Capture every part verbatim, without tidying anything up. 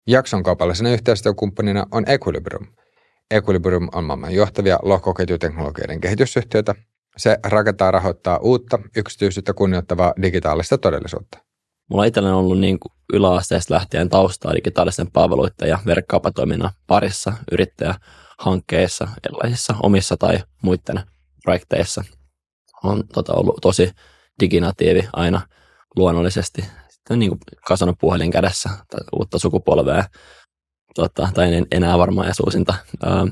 Jakson kaupallisena yhteistyökumppanina on Equilibrium. Equilibrium on maailman johtavia lohkoketjuteknologioiden kehitysyhtiöitä. Se rakentaa ja rahoittaa uutta, yksityisyyttä kunnioittavaa digitaalista todellisuutta. Mulla on itselleni ollut niin kuin yläasteesta lähtien taustaa digitaalisten palveluiden ja verkkokaupatoiminnan parissa yrittäjähankkeissa, erilaisissa omissa tai muiden projekteissa. On tota, ollut tosi diginatiivi aina luonnollisesti. Sitten niin kuin kasvanut puhelin kädessä tai uutta sukupolvea, tota, tai en enää varmaan edes uusinta. Ähm,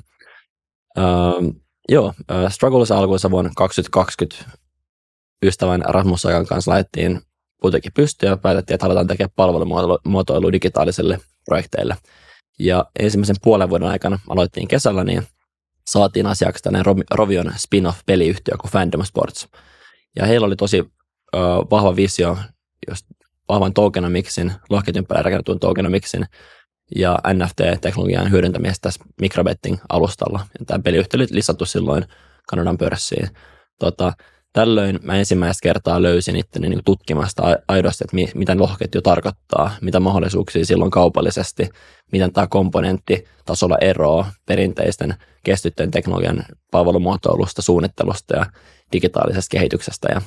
ähm, joo, äh, Struggles alkuunsa vuonna kaksituhattakaksikymmentä ystävän Rasmus Sagan kanssa lähdettiin kuitenkin pystyyn ja päätettiin, että aletaan tekemään palvelumuotoilua digitaalisille projekteille. Ja ensimmäisen puolen vuoden aikana aloittiin kesällä, niin saatiin asiaksi tällainen Rovion spin-off-peliyhtiö kuin Fandom Sports. Ja heillä oli tosi uh, vahva visio, just vahvan tokenomixin, lohketjun päälle rakennetun tokenomixin ja N F T-teknologian hyödyntämistä tässä microbetting-alustalla. Ja tämä peliyhtiö oli listattu silloin Kanadan pörssiin. Tota, tällöin mä ensimmäistä kertaa löysin itteni niin tutkimasta aidosti, että mi- mitä lohketju tarkoittaa, mitä mahdollisuuksia silloin kaupallisesti, miten tämä komponenttitasolla eroaa perinteisten kestyttyjen teknologian palvelumuotoilusta, suunnittelusta ja digitaalisesta kehityksestä. Ja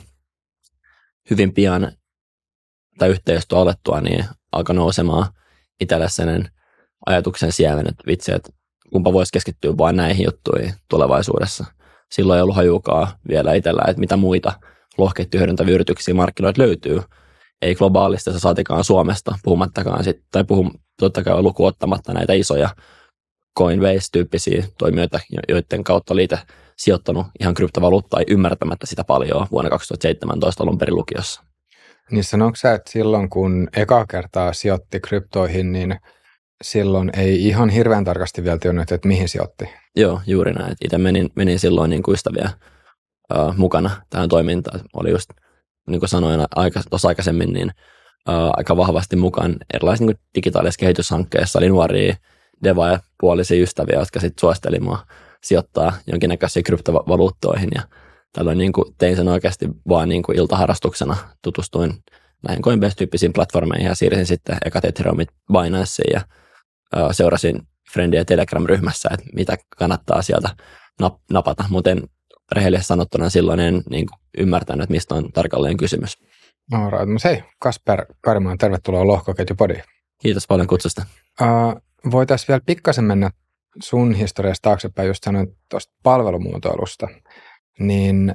hyvin pian tämä yhteistyö alettua, niin alkoi nousemaan itselle sellainen ajatuksen siemen, että vitsi, että kumpa voisi keskittyä vain näihin juttuihin tulevaisuudessa. Silloin ei ollut hajukaan vielä itsellä, että mitä muita lohketjuja hyödyntäviä yrityksiä markkinoita löytyy. Ei globaalisti, se saatikaan Suomesta, puhumattakaan, sit, tai puhum, totta kai lukuun ottamatta näitä isoja Coinbase-tyyppisiä toimijoita, joiden kautta oli itse sijoittanut ihan kryptovaluuttaa ymmärtämättä sitä paljon vuonna kaksituhattaseitsemäntoista alun perin lukiossa. Niin sanoitko sä, että silloin kun eka kertaa sijoitti kryptoihin, niin silloin ei ihan hirveän tarkasti vielä tiennyt, että mihin sijoitti? Joo, juuri näin. Itse menin, menin silloin niin kuin ystäviä uh, mukana tähän toimintaan. Oli just, niin kuin sanoin aika, tuossa aikaisemmin, niin uh, aika vahvasti mukaan erilaisissa niin digitaalisissa kehityshankkeissa oli nuoria deva- ja puolisia ystäviä, jotka sitten suositteli mua sijoittaa jonkinnäköisiin kryptovaluuttoihin. Ja tällöin niin kuin tein sen oikeasti vaan niin kuin iltaharrastuksena. Tutustuin näihin Coinbase-tyyppisiin platformeihin ja siirsin sitten ekat Ethereumit Binanceen ja uh, seurasin Friendien Telegram-ryhmässä, että mitä kannattaa sieltä nap- napata, mutta en rehellisesti sanottuna silloin en niin kuin ymmärtänyt, että mistä on tarkalleen kysymys. No, right. Hei, Kasper Karimaan, tervetuloa Lohkoketjupodiin. Kiitos paljon kutsusta. Uh, voitaisiin vielä pikkasen mennä sun historiasta taaksepäin, just sanoin tuosta palvelumuotoilusta, niin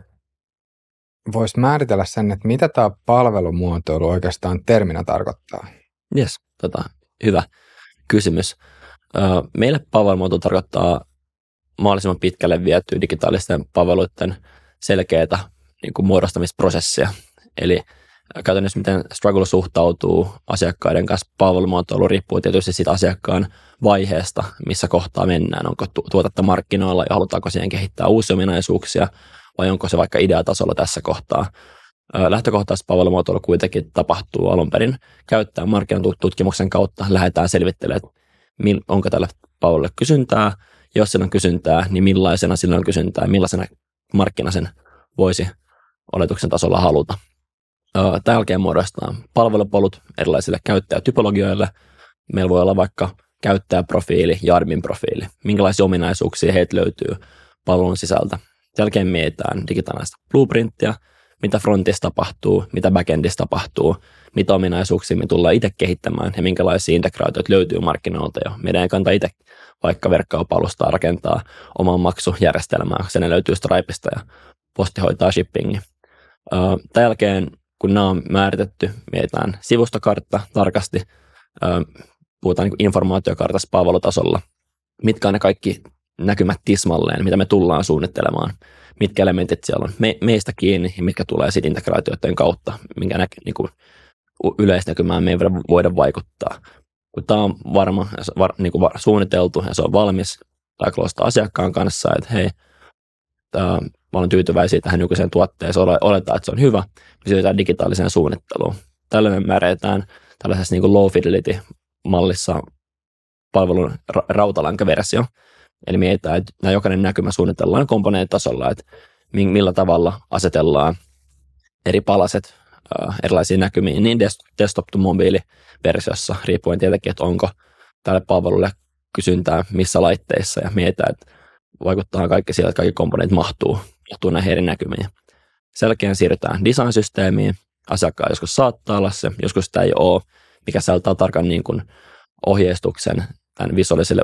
voisi määritellä sen, että mitä tämä palvelumuotoilu oikeastaan terminä tarkoittaa? Jes, tota, hyvä kysymys. Meille palvelumuotoilu tarkoittaa mahdollisimman pitkälle vietyä digitaalisten palveluiden selkeää niin kuin muodostamisprosessia. Eli käytännössä miten Struggle suhtautuu asiakkaiden kanssa palvelumuotoilu riippuu tietysti siitä asiakkaan vaiheesta, missä kohtaa mennään. Onko tuotetta markkinoilla ja halutaanko siihen kehittää uusia ominaisuuksia vai onko se vaikka ideatasolla tässä kohtaa. Lähtökohtaisesti palvelumuotoilu kuitenkin tapahtuu alun perin käyttää markkinatutkimuksen kautta. Lähdetään selvittelemään, onko tällä palvelulle kysyntää. Jos sillä on kysyntää, niin millaisena sillä on kysyntää ja millaisena markkina sen voisi oletuksen tasolla haluta. Tämän jälkeen muodostaa palvelupolut erilaisille käyttäjätypologioille. Meillä voi olla vaikka käyttäjäprofiili ja admin-profiili. Minkälaisia ominaisuuksia heitä löytyy palvelun sisältä. Sen jälkeen mietitään digitaalista blueprinttia, mitä frontissa tapahtuu, mitä backendissa tapahtuu, mitä ominaisuuksia me tullaan itse kehittämään ja minkälaisia integraatioita löytyy markkinoilta jo. Meidän ei kannata itse vaikka verkkokauppa-alustaa rakentaa oman maksujärjestelmää, sen löytyy Stripeista ja posti hoitaa shippingin. Tämän jälkeen, kun nämä on määritetty, mietitään sivustokartta tarkasti, puhutaan informaatiokartasta palvelutasolla, mitkä on ne kaikki näkymät tismalleen, mitä me tullaan suunnittelemaan, mitkä elementit siellä on me, meistä kiinni ja mitkä tulee sitten integraatioiden kautta, minkä nä, niin kuin yleisnäkymään me ei voida vaikuttaa. Kun tämä on varma, var, niin kuin suunniteltu ja se on valmis, tai klosta asiakkaan kanssa, että hei, tää, mä olen tyytyväisiä tähän nykyiseen tuotteeseen, oletaan, että se on hyvä, me siirrytään digitaaliseen suunnitteluun. Tällöin me määrätään tällaisessa niin kuin low fidelity-mallissa palvelun ra- rautalankaversio. Eli mietitään, että nämä jokainen näkymä suunnitellaan komponenttitasolla, että millä tavalla asetellaan eri palaset äh, erilaisiin näkymiin, niin desktop- to mobiiliversiossa, riippuen tietenkin, että onko tälle palvelulle kysyntää missä laitteissa ja mietitään, että vaikuttaa kaikki siellä, että kaikki komponentit mahtuu, mahtuu näihin eri näkymiin. Selkeän siirrytään design-systeemiin. Asiakkaan joskus saattaa olla se, joskus sitä ei ole, mikä sisältää tarkan niin kuin ohjeistuksen tämän visuaaliselle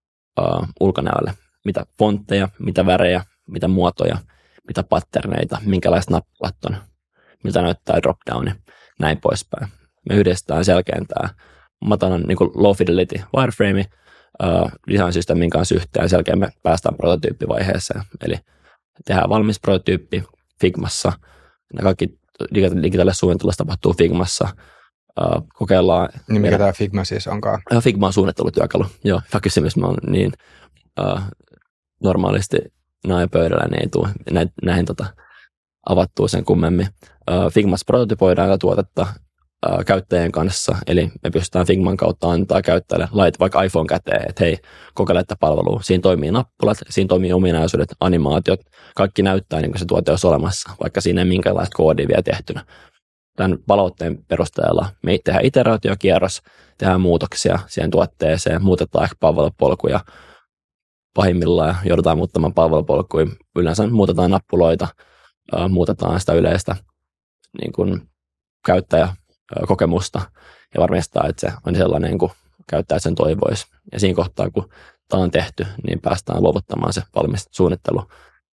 uh, ulkonäölle. Mitä fontteja, mitä värejä, mitä muotoja, mitä patterneita, minkälaiset nappulat on, miltä näyttää dropdowni, näin poispäin. Me yhdistetään selkeän tämä matalan niin kuin low fidelity wireframe uh, design-systeemin kanssa yhteen. Selkeän me päästään prototyyppivaiheeseen. Eli tehdään valmis prototyyppi Figmassa. Nämä kaikki digitaalisessa suunnittelussa tapahtuu Figmassa. Uh, kokeillaan. Niin mikä tämä Figma siis onkaan? Figma on suunnittelutyökalu. Joo, hyvä kysymys. Mä oon niin uh, normaalisti näin pöydällä, niin ei tule näihin, näihin tota, avattua sen kummemmin. Uh, Figmassa prototypoidaan tätä tuotetta uh, käyttäjien kanssa, eli me pystytään Figman kautta antaa käyttäjälle laite vaikka iPhone käteen, että hei, kokeile tätä palvelua. Siinä toimii nappulat, siinä toimii ominaisuudet, animaatiot, kaikki näyttää niin kuin se tuote olisi olemassa, vaikka siinä ei minkäänlaista koodia vielä tehtynä. Tämän palautteen perusteella me tehdään iteraatiokierros, tehdään muutoksia siihen tuotteeseen, muutetaan ehkä palvelupolkuja, pahimmillaan joudutaan muuttamaan palvelupolkuja, yleensä muutetaan nappuloita, muutetaan sitä yleistä niin kuin käyttäjäkokemusta ja varmistaa, että se on sellainen kuin käyttäjä sen toivoisi. Ja siinä kohtaa, kun tämä on tehty, niin päästään luovuttamaan se valmis suunnittelu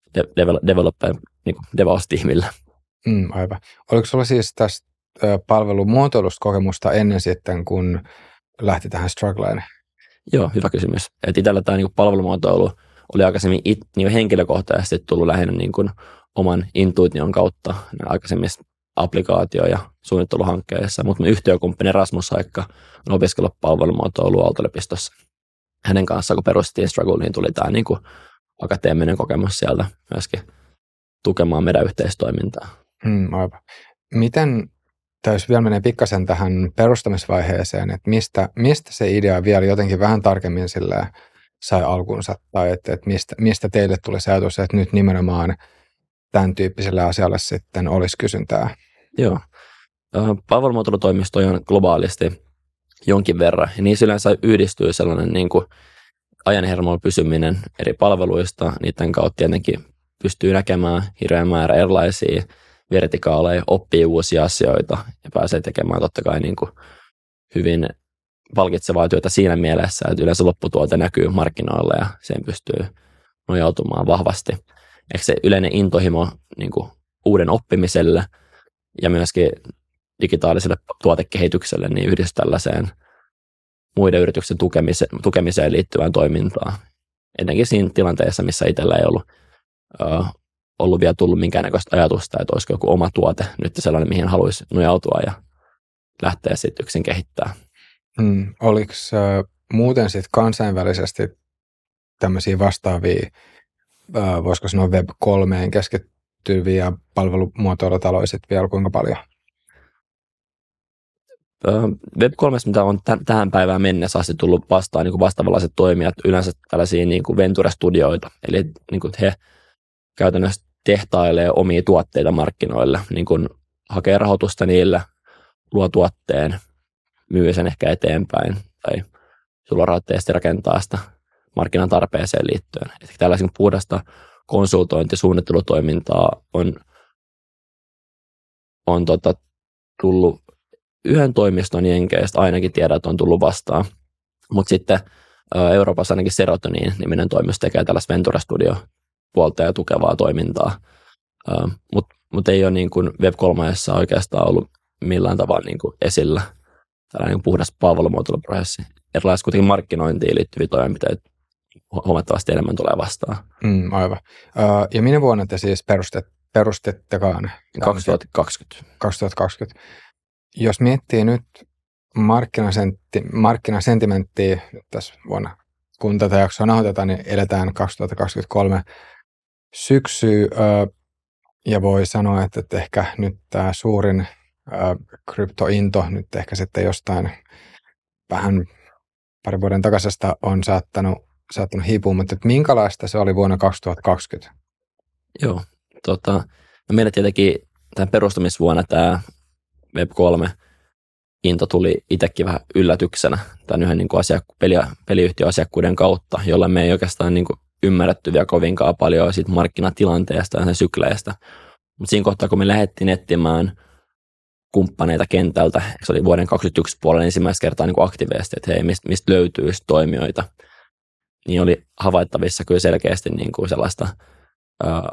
developer, niin kuin devaus-tiimille. Mm, aivan. Oliko sulla siis tästä palvelumuotoilusta kokemusta ennen sitten, kun lähti tähän struggleen? Joo, hyvä kysymys. Et itsellä tämä niin palvelumuotoilu oli aikaisemmin it, niin henkilökohtaisesti tullut lähinnä niin kuin oman intuition kautta aikaisemmissa applikaatio- ja suunnitteluhankkeissa, mutta mun yhtiökumppani Rasmus Haikka on opiskellut palvelumuotoilua Aalto-yliopistossa. Hänen kanssaan, kun perustettiin Struggle, niin tuli tämä niin kuin akateeminen kokemus sieltä myöskin tukemaan meidän yhteistoimintaa. Hmm, aivan. Miten, jos vielä menee pikkasen tähän perustamisvaiheeseen, että mistä, mistä se idea vielä jotenkin vähän tarkemmin silleen sai alkunsa, tai että, että mistä, mistä teille tuli se ajatus, että nyt nimenomaan tämän tyyppiselle asialle sitten olisi kysyntää? Joo. Palvelumuotoilutoimistoja on globaalisti jonkin verran, ja niissä yleensä yhdistyy sellainen niin kuin ajanhermoilla pysyminen eri palveluista, niiden kautta tietenkin pystyy näkemään hirveän määrä erilaisia vertikaaleja, oppii uusia asioita ja pääsee tekemään totta kai niin kuin hyvin palkitsevaa työtä siinä mielessä, että yleensä lopputuote näkyy markkinoilla ja sen pystyy nojautumaan vahvasti. Eikö se yleinen intohimo niin kuin uuden oppimiselle ja myöskin digitaaliselle tuotekehitykselle niin yhdistää tällaiseen muiden yrityksen tukemiseen, tukemiseen liittyvään toimintaan. Ennenkin siinä tilanteessa, missä itsellä ei ollut, uh, ollut vielä tullut minkäännäköistä ajatusta, että olisiko joku oma tuote nyt sellainen, mihin haluaisi nojautua ja lähteä sitten yksin kehittämään. Hmm. Oliko uh, muuten sitten kansainvälisesti tämmöisiä vastaavia, uh, voisiko sanoa web kolmeen keskittyviä palvelumuotoilutaloja sitten vielä kuinka paljon? web kolme, mitä on t- tähän päivään mennessä asti tullut vastaan niin kuin vastaavanlaiset toimijat, yleensä tällaisia niin kuin Venture-studioita, eli niin kuin he käytännössä tehtailee omia tuotteita markkinoille, niin kuin hakee rahoitusta niillä, luo tuotteen, myy sen ehkä eteenpäin, tai sulla on rahoitteesti rakentaa sitä markkinan tarpeeseen liittyen. Eli tällaisen puhdasta konsultointi- ja suunnittelutoimintaa on, on tota, tullut yhden toimiston jenkeistä ainakin tiedän, että on tullut vastaan, mutta sitten ä, Euroopassa ainakin Serotonin niminen toimisto tekee tällaista Venture Studio puolta ja tukevaa toimintaa, mutta mut ei ole niin kuin web kolme oikeastaan ollut millään tavalla niin kuin esillä tällainen niin puhdas palvelumuotoiluprosessi. Erilaiset kuitenkin markkinointiin liittyviä toimenpiteitä huomattavasti enemmän tulee vastaan. Mm, aivan. Uh, ja minä vuonna te siis perustet, perustettekaan? kaksituhattakaksikymmentä. kaksituhattakaksikymmentä. Jos miettii nyt markkinasenti, markkinasentimenttiä tässä vuonna, kun tätä jaksoa nauhoitetaan, niin eletään kaksituhattakaksikymmentäkolme syksyä, ja voi sanoa, että, että ehkä nyt tämä suurin kryptointo nyt ehkä sitten jostain vähän pari vuoden takaisesta on saattanut, saattanut hiipua, mutta että minkälaista se oli vuonna kaksituhattakaksikymmentä? Joo, tota, no meillä tietenkin tämän perustamisvuonna tämä web kolme into tuli itsekin vähän yllätyksenä tämän yhden niin kuin asiakku- peli, peliyhtiöasiakkuuden kautta, jolla me ei oikeastaan niin kuin ymmärretty vielä kovinkaan paljon siitä markkinatilanteesta ja sen sykleistä. Mutta siinä kohtaa, kun me lähdettiin etsimään kumppaneita kentältä, se oli vuoden kaksituhattakaksikymmentäyksi puolella ensimmäistä kertaa niin kuin aktiivisesti, että hei, mistä, mistä löytyy toimijoita, niin oli havaittavissa kyllä selkeästi niin kuin sellaista ää,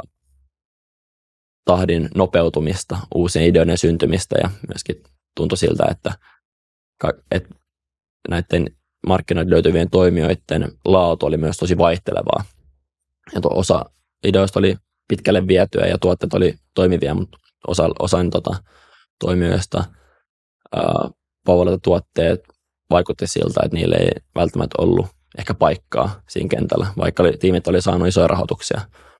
tahdin nopeutumista, uusien ideoiden syntymistä ja myöskin tuntui siltä, että, että näiden markkinoiden löytyvien toimijoiden laatu oli myös tosi vaihtelevaa. Ja osa ideoista oli pitkälle vietyä ja tuotteet oli toimivia, mutta osa, osan tota, toimijoista palvelutuotteet vaikutti siltä, että niille ei välttämättä ollut ehkä paikkaa siinä kentällä, vaikka oli, tiimit oli saanut isoja rahoituksia.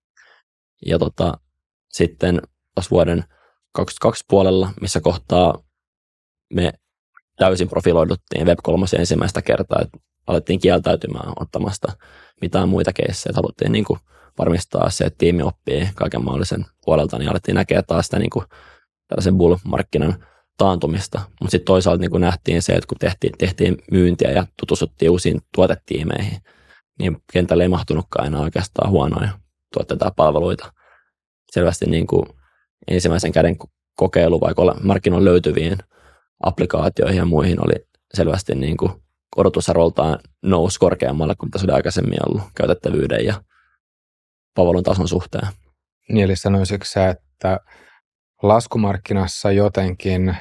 Ja tota, sitten taas vuoden kaksikymmentäkaksi puolella, missä kohtaa me täysin profiloiduttiin web kolme ensimmäistä kertaa, että alettiin kieltäytymään ottamasta mitään muita keissejä. Haluttiin niin kuin varmistaa se, että tiimi oppii kaiken mahdollisen puolelta, niin alettiin näkeä taas sitä niin kuin tällaisen bull-markkinan taantumista. Mutta sitten toisaalta niin kuin nähtiin se, että kun tehtiin, tehtiin myyntiä ja tutustuttiin uusiin tuotetiimeihin, niin kentälle ei mahtunutkaan enää oikeastaan huonoja tuotteita ja palveluita. Selvästi niin kuin ensimmäisen käden kokeilu vaikka markkinoilla löytyviin applikaatioihin ja muihin oli selvästi niin kuin odotusarvoltaan nousi korkeammalle kuin tässä oli aikaisemmin ollut käytettävyyden ja palvelun tason suhteen. Niin, eli sanoisitko sä, että laskumarkkinassa jotenkin,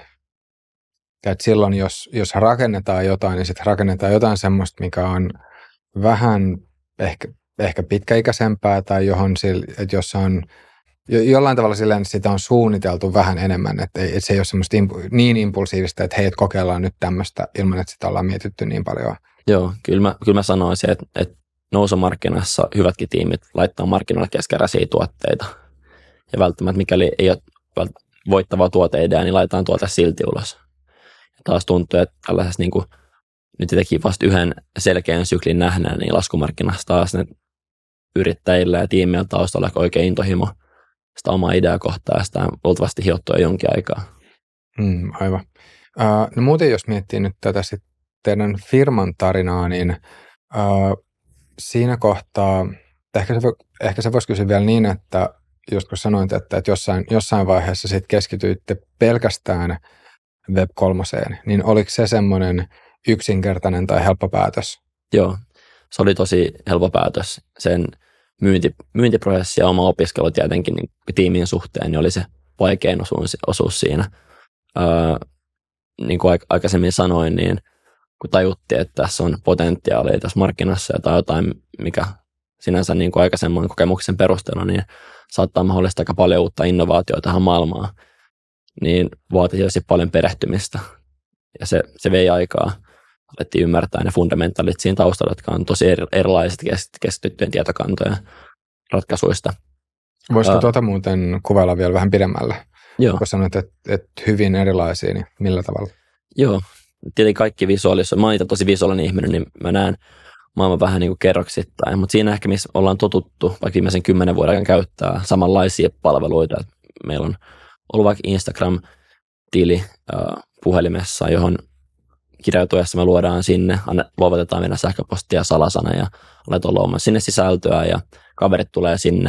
että silloin jos, jos rakennetaan jotain, niin sitten rakennetaan jotain semmoista, mikä on vähän ehkä, ehkä pitkäikäisempää tai johon, että jos on jollain tavalla silleen, että sitä on suunniteltu vähän enemmän, että, ei, että se ei ole semmoista impu, niin impulsiivista, että hei, että kokeillaan nyt tämmöistä ilman, että sitä ollaan mietitty niin paljon. Joo, kyllä mä, kyllä mä sanoisin, että, että nousumarkkinassa hyvätkin tiimit laittaa markkinoille keskeräisiä tuotteita. Ja välttämättä mikäli ei ole voittavaa tuoteideaa, niin laitetaan tuote silti ulos. Ja taas tuntuu, että tällaisessa niin kuin, nyt teki vasta yhden selkeän syklin nähnään, niin laskumarkkinassa taas ne yrittäjillä ja tiimillä taustalla oikein intohimo sitä omaa ideaa kohtaa ja sitä on luultavasti hiottua jonkin aikaa. Mm, aivan. Uh, no muuten jos miettii nyt tätä sitten teidän firman tarinaa, niin uh, siinä kohtaa, ehkä se, voi, ehkä se voisi kysyä vielä niin, että just kun sanoit, että, että jossain, jossain vaiheessa sitten keskityitte pelkästään web kolmoseen, niin oliko se semmoinen yksinkertainen tai helppo päätös? Joo, se oli tosi helppo päätös. Sen myynti, myyntiprosessi ja oma opiskelu tietenkin niin tiimin suhteen niin oli se vaikein osuus, osuus siinä. Öö, niin kuin aikaisemmin sanoin, niin kun tajuttiin, että tässä on potentiaalia tässä markkinassa tai jotain, mikä sinänsä niin kuin aikaisemman kokemuksen perusteella, niin saattaa mahdollistaa aika paljon uutta innovaatioita tähän maailmaan, niin vaatii tietysti paljon perehtymistä. Ja se, se vei aikaa. Alettiin ymmärtää ne fundamentaalit siinä taustalla, jotka on tosi erilaiset keskityttyjen tietokantojen ratkaisuista. Voisiko uh, tuota muuten kuvailla vielä vähän pidemmälle? Joo. Kun sanoit, että, että hyvin erilaisia, niin millä tavalla? Joo. Tietenkin kaikki visuaalisuus. Mä oon tosi visuaalinen ihminen, niin mä näen maailman vähän niin kuin kerroksittain. Mutta siinä ehkä, missä ollaan totuttu vaikka viimeisen kymmenen vuoden ajan käyttää samanlaisia palveluita. Meillä on ollut vaikka Instagram-tili uh, puhelimessa, johon kirjautuessa me luodaan sinne, luovutetaan meidän sähköpostia ja salasana ja aletaan luomaan sinne sisältöä ja kaverit tulee sinne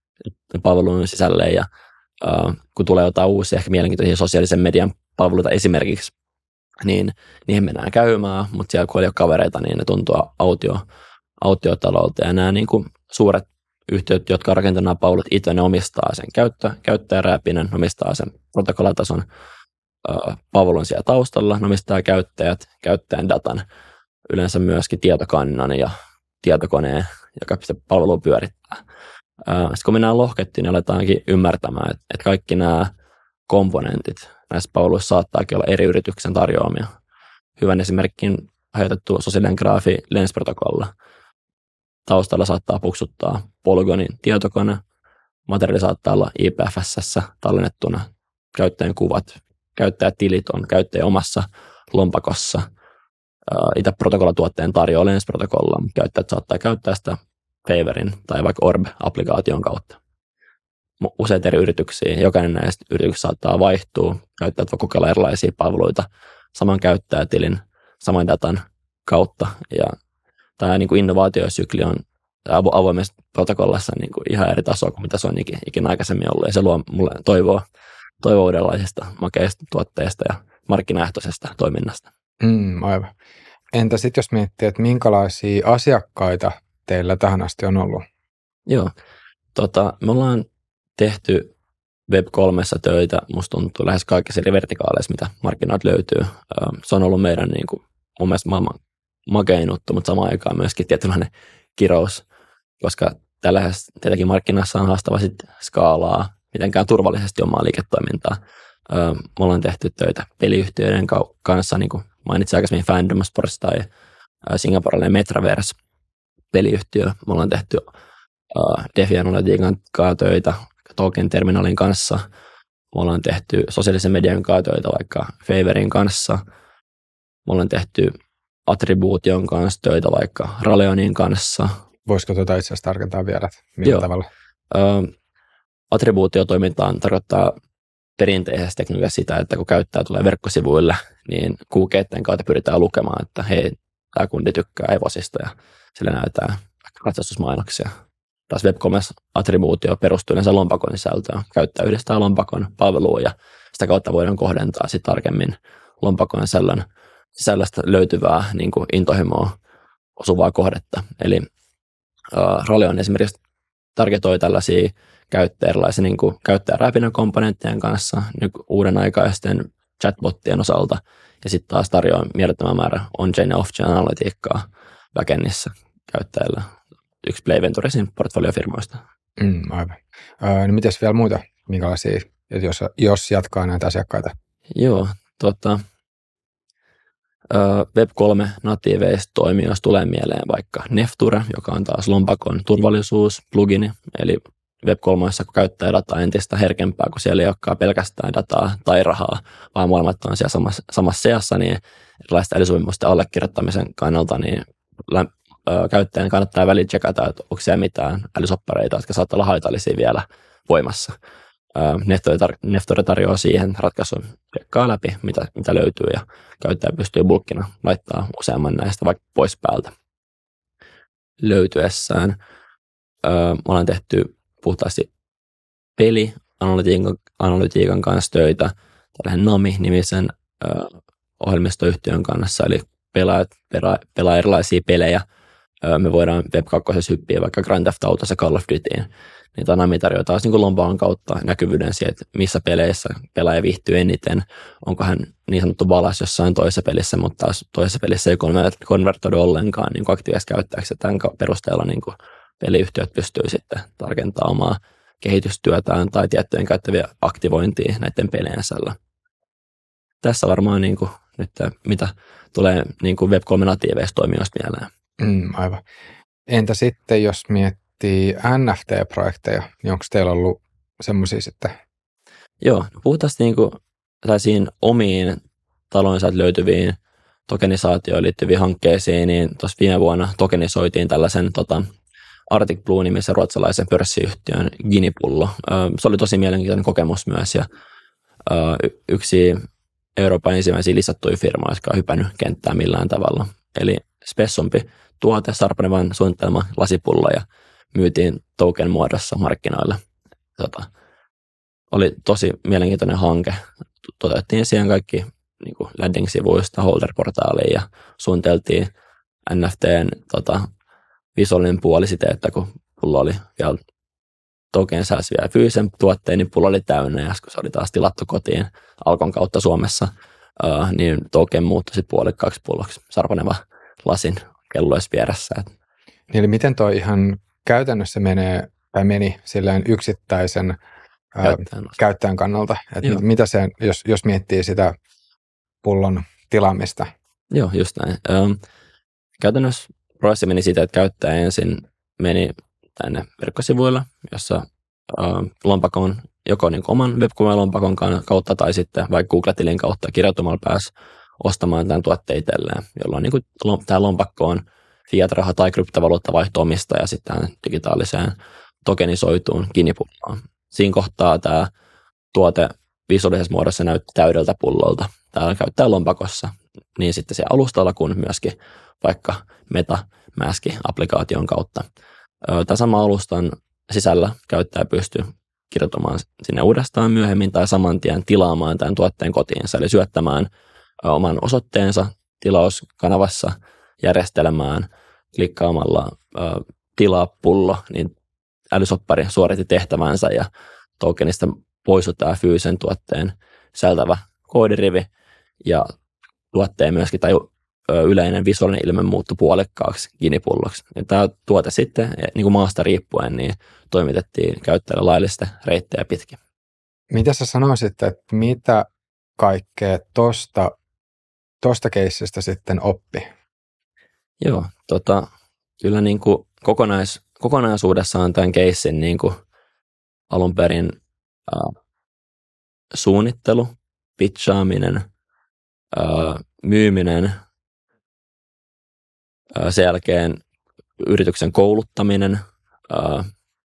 palvelun sisälle ja uh, kun tulee jotain uusia, ehkä mielenkiintoisia sosiaalisen median palveluita esimerkiksi, niin niihin mennään käymään, mutta siellä kun ei ole kavereita, niin ne tuntuu autio, autiotalolta ja nämä niin kuin suuret yhtiöt, jotka on rakentanut nämä palvelut, itse ne omistaa sen käyttö, käyttäjäräpinen, omistaa sen protokollatason palvelun siellä taustalla, omistaa käyttäjät, käyttäjän datan, yleensä myöskin tietokannan ja tietokoneen, joka sitä palvelua pyörittää. Sitten kun mennään lohkettiin, niin aletaankin ymmärtämään, että, että kaikki nämä komponentit näissä palveluissa saattaakin olla eri yrityksen tarjoamia. Hyvän esimerkkin hajautettu sosiaalinen graafi Lens-protokolla. Taustalla saattaa puksuttaa Polygonin tietokone, materiaali saattaa olla I P F S:ssä tallennettuna, käyttäjän kuvat, käyttäjätilit on käyttäjän omassa lompakossa. Itse protokollatuotteen tarjoaa Lens-protokolla, mutta käyttäjät saattaa käyttää sitä Favorin tai vaikka Orb-applikaation kautta. Useita eri yrityksiä, jokainen näistä yrityksistä saattaa vaihtua, käyttäjät voi kokeilla erilaisia palveluita saman käyttäjätilin, saman datan kautta. Ja tämä niin kuin innovaatiosykli on avoimessa protokollassa niin kuin ihan eri tasoa kuin mitä se on ikinä aikaisemmin ollut. Ja se luo mulle toivoa, toivoa uudenlaisista makeista tuotteista ja markkinaehtoisesta toiminnasta. Mm, aivan. Entä sitten jos miettii, että minkälaisia asiakkaita teillä tähän asti on ollut? Joo, tota, me ollaan tehty web kolmessa töitä, musta tuntuu lähes kaikissa eri vertikaaleissa, mitä markkinoilta löytyy. Se on ollut meidän niin kuin, mun mielestä maailman makein juttu, mutta samaan aikaan myöskin tietynlainen kirous, koska tällä hetkellä tietenkin markkinassa on haastava sit skaalaa mitenkään turvallisesti omaa liiketoimintaa. Me ollaan tehty töitä peliyhtiöiden kanssa, niin kuin mainitsin aikaisemmin Fandom Sports tai Singaporelainen Metraverse peliyhtiö. Me ollaan tehty DeFi Analytican kanssa töitä Token Terminalin kanssa. Me ollaan tehty sosiaalisen median kanssa töitä vaikka Favorin kanssa. Me ollaan tehty Attribution kanssa töitä vaikka Raleonin kanssa. Voisiko tuota itse asiassa tarkentaa vielä, millä Joo. tavalla? Attribuutiotoimintaan tarkoittaa perinteisessä tekniikassa sitä, että kun käyttäjä tulee verkkosivuille, niin kuukeiden kautta pyritään lukemaan, että hei, tämä kundi tykkää Evosista ja sillä näytetään ratsastusmainoksia. Taas web kolme attribuutio perustuu yleensä lompakon sisältöön. Käyttäjä yhdistää lompakon palveluun ja sitä kautta voidaan kohdentaa sitten tarkemmin lompakon sisällön, sisällöstä löytyvää niin kuin intohimoa osuvaa kohdetta. Eli uh, Raleon esimerkiksi targetoi tällaisia käyttäjä erilaisia niin kuin käyttäjäräpinän komponenttien kanssa niin uuden aikaisten chatbottien osalta ja sitten taas tarjoaa mielettömän määrä on-chain ja off-chain analytiikkaa backendissä käyttäjällä. Yksi Play Venturesin portfoliofirmoista. Mm, aivan. Öö, no mites vielä muita, minkälaisia, jos, jos jatkaa näitä asiakkaita? Joo, tota, web kolme natiiveista toimijoista tulee mieleen vaikka Nefture, joka on taas lompakon turvallisuusplugini, eli web kolme, kun käyttää dataa entistä herkempää, kun siellä ei olekaan pelkästään dataa tai rahaa, vaan molemmat on siellä samassa, samassa seassa, niin erilaisten älysopimusten allekirjoittamisen kannalta, niin lä- ö, käyttäjän kannattaa väliin tsekata, että onko siellä mitään älysoppareita, jotka saattaa olla haitallisia vielä voimassa. Nefture tarjoaa siihen ratkaisun rekkaa läpi, mitä, mitä löytyy, ja käyttäjä pystyy bulkkina laittaa useamman näistä vaikka pois päältä löytyessään. Öö, me ollaan tehty puhtaasti pelianalytiikan analytiikan kanssa töitä tällaisen Nami-nimisen öö, ohjelmistoyhtiön kanssa, eli pelaajat pelaa, pelaa erilaisia pelejä. Öö, me voidaan web kaksi hyppiä vaikka Grand Theft Autossa ja Call of Dutyin. Niin tämä Nami tarjoaa taas niin lompakon kautta näkyvyyden siihen, että missä peleissä pelaaja viihtyy eniten. Onko hän niin sanottu valas jossain toisessa pelissä, mutta taas toisessa pelissä ei konvertoidu ollenkaan niin aktiivisesti käyttäjäksi. Tämän perusteella niin peliyhtiöt pystyy sitten tarkentamaan omaa kehitystyötään tai tiettyjen käyttäviä aktivointia näiden pelien sisällä. Tässä varmaan niin kuin, nyt mitä tulee niin kuin web kolme natiiveista toimijoista mieleen. Mm, aivan. Entä sitten, jos miettii N F T-projekteja, niin onko teillä ollut semmoisia sitten? Joo, puhutaan niin kuin tällaisiin omiin talonsa löytyviin tokenisaatioon liittyviin hankkeisiin, niin tuossa viime vuonna tokenisoitiin tällaisen tota, Arctic Blue-nimisen ruotsalaisen pörssiyhtiön Ginipullo. Se oli tosi mielenkiintoinen kokemus myös, ja yksi Euroopan ensimmäisiä listattuja firmoja, jotka on hypännyt kenttää millään tavalla. Eli spessumpi tuote, sarpanevan suunnitelma lasipullo, ja myytiin token muodossa markkinoille. Tota, oli tosi mielenkiintoinen hanke. Toteutettiin siihen kaikki niin kuin landing-sivuista holder-portaaliin ja suunniteltiin N F T:n tota, visuaalinen puoli siten, että kun pullo oli vielä token sääsi vielä fyysisen tuotteen, niin pullo oli täynnä, ja kun se oli taas tilattu kotiin Alkon kautta Suomessa, uh, niin token muuttui puolikkaaksi pulloksi sarpaneva lasin kelloissa vieressä. Eli miten toi ihan käytännössä menee, tai meni silleen yksittäisen käyttäjän, käyttäjän kannalta? Että mitä se, jos, jos miettii sitä pullon tilaamista? Joo, just näin. Um, käytännössä prosessi meni siitä, että käyttäjä ensin meni tänne verkkosivuilla, jossa uh, lompakon, joko niin oman web kolme lompakon kautta tai sitten vaikka Google-tilin kautta kirjautumalla pääsi ostamaan tämän tuotteen itselleen, jolloin niin kuin tämä lompakko on fiat-raha tai kryptovaluutta vaihto-omista ja sitten digitaaliseen tokenisoituun Ginipulloon. Siinä kohtaa tämä tuote visuaalisessa muodossa näytti täydeltä pullolta. täällä käyttäjän lompakossa, niin sitten siellä alustalla kuin myöskin vaikka MetaMask-applikaation kautta. Tämän saman alustan sisällä käyttäjä pystyy kirjoittamaan sinne uudestaan myöhemmin tai saman tien tilaamaan tämän tuotteen kotiinsa, eli syöttämään oman osoitteensa tilauskanavassa, järjestelmään, klikkaamalla tilaa pullo, niin älysoppari suoritti tehtävänsä ja tokenista poistui tämä fyysisen tuotteen sisältävä koodirivi ja tuotteen myöskin tai yleinen visuaalinen ilme muuttui puolikkaaksi ginipulloksi. Ja tämä tuote sitten niin kuin maasta riippuen niin toimitettiin käyttäjälle laillista reittejä pitkin. Mitä sä sanoisit, että mitä kaikkea tosta, tosta keissistä sitten oppi? Joo, tota, kyllä niin kuin kokonais, kokonaisuudessaan tämän keissin niin kuin alun perin äh, suunnittelu, pitchaaminen, äh, myyminen, äh, sen jälkeen yrityksen kouluttaminen, äh,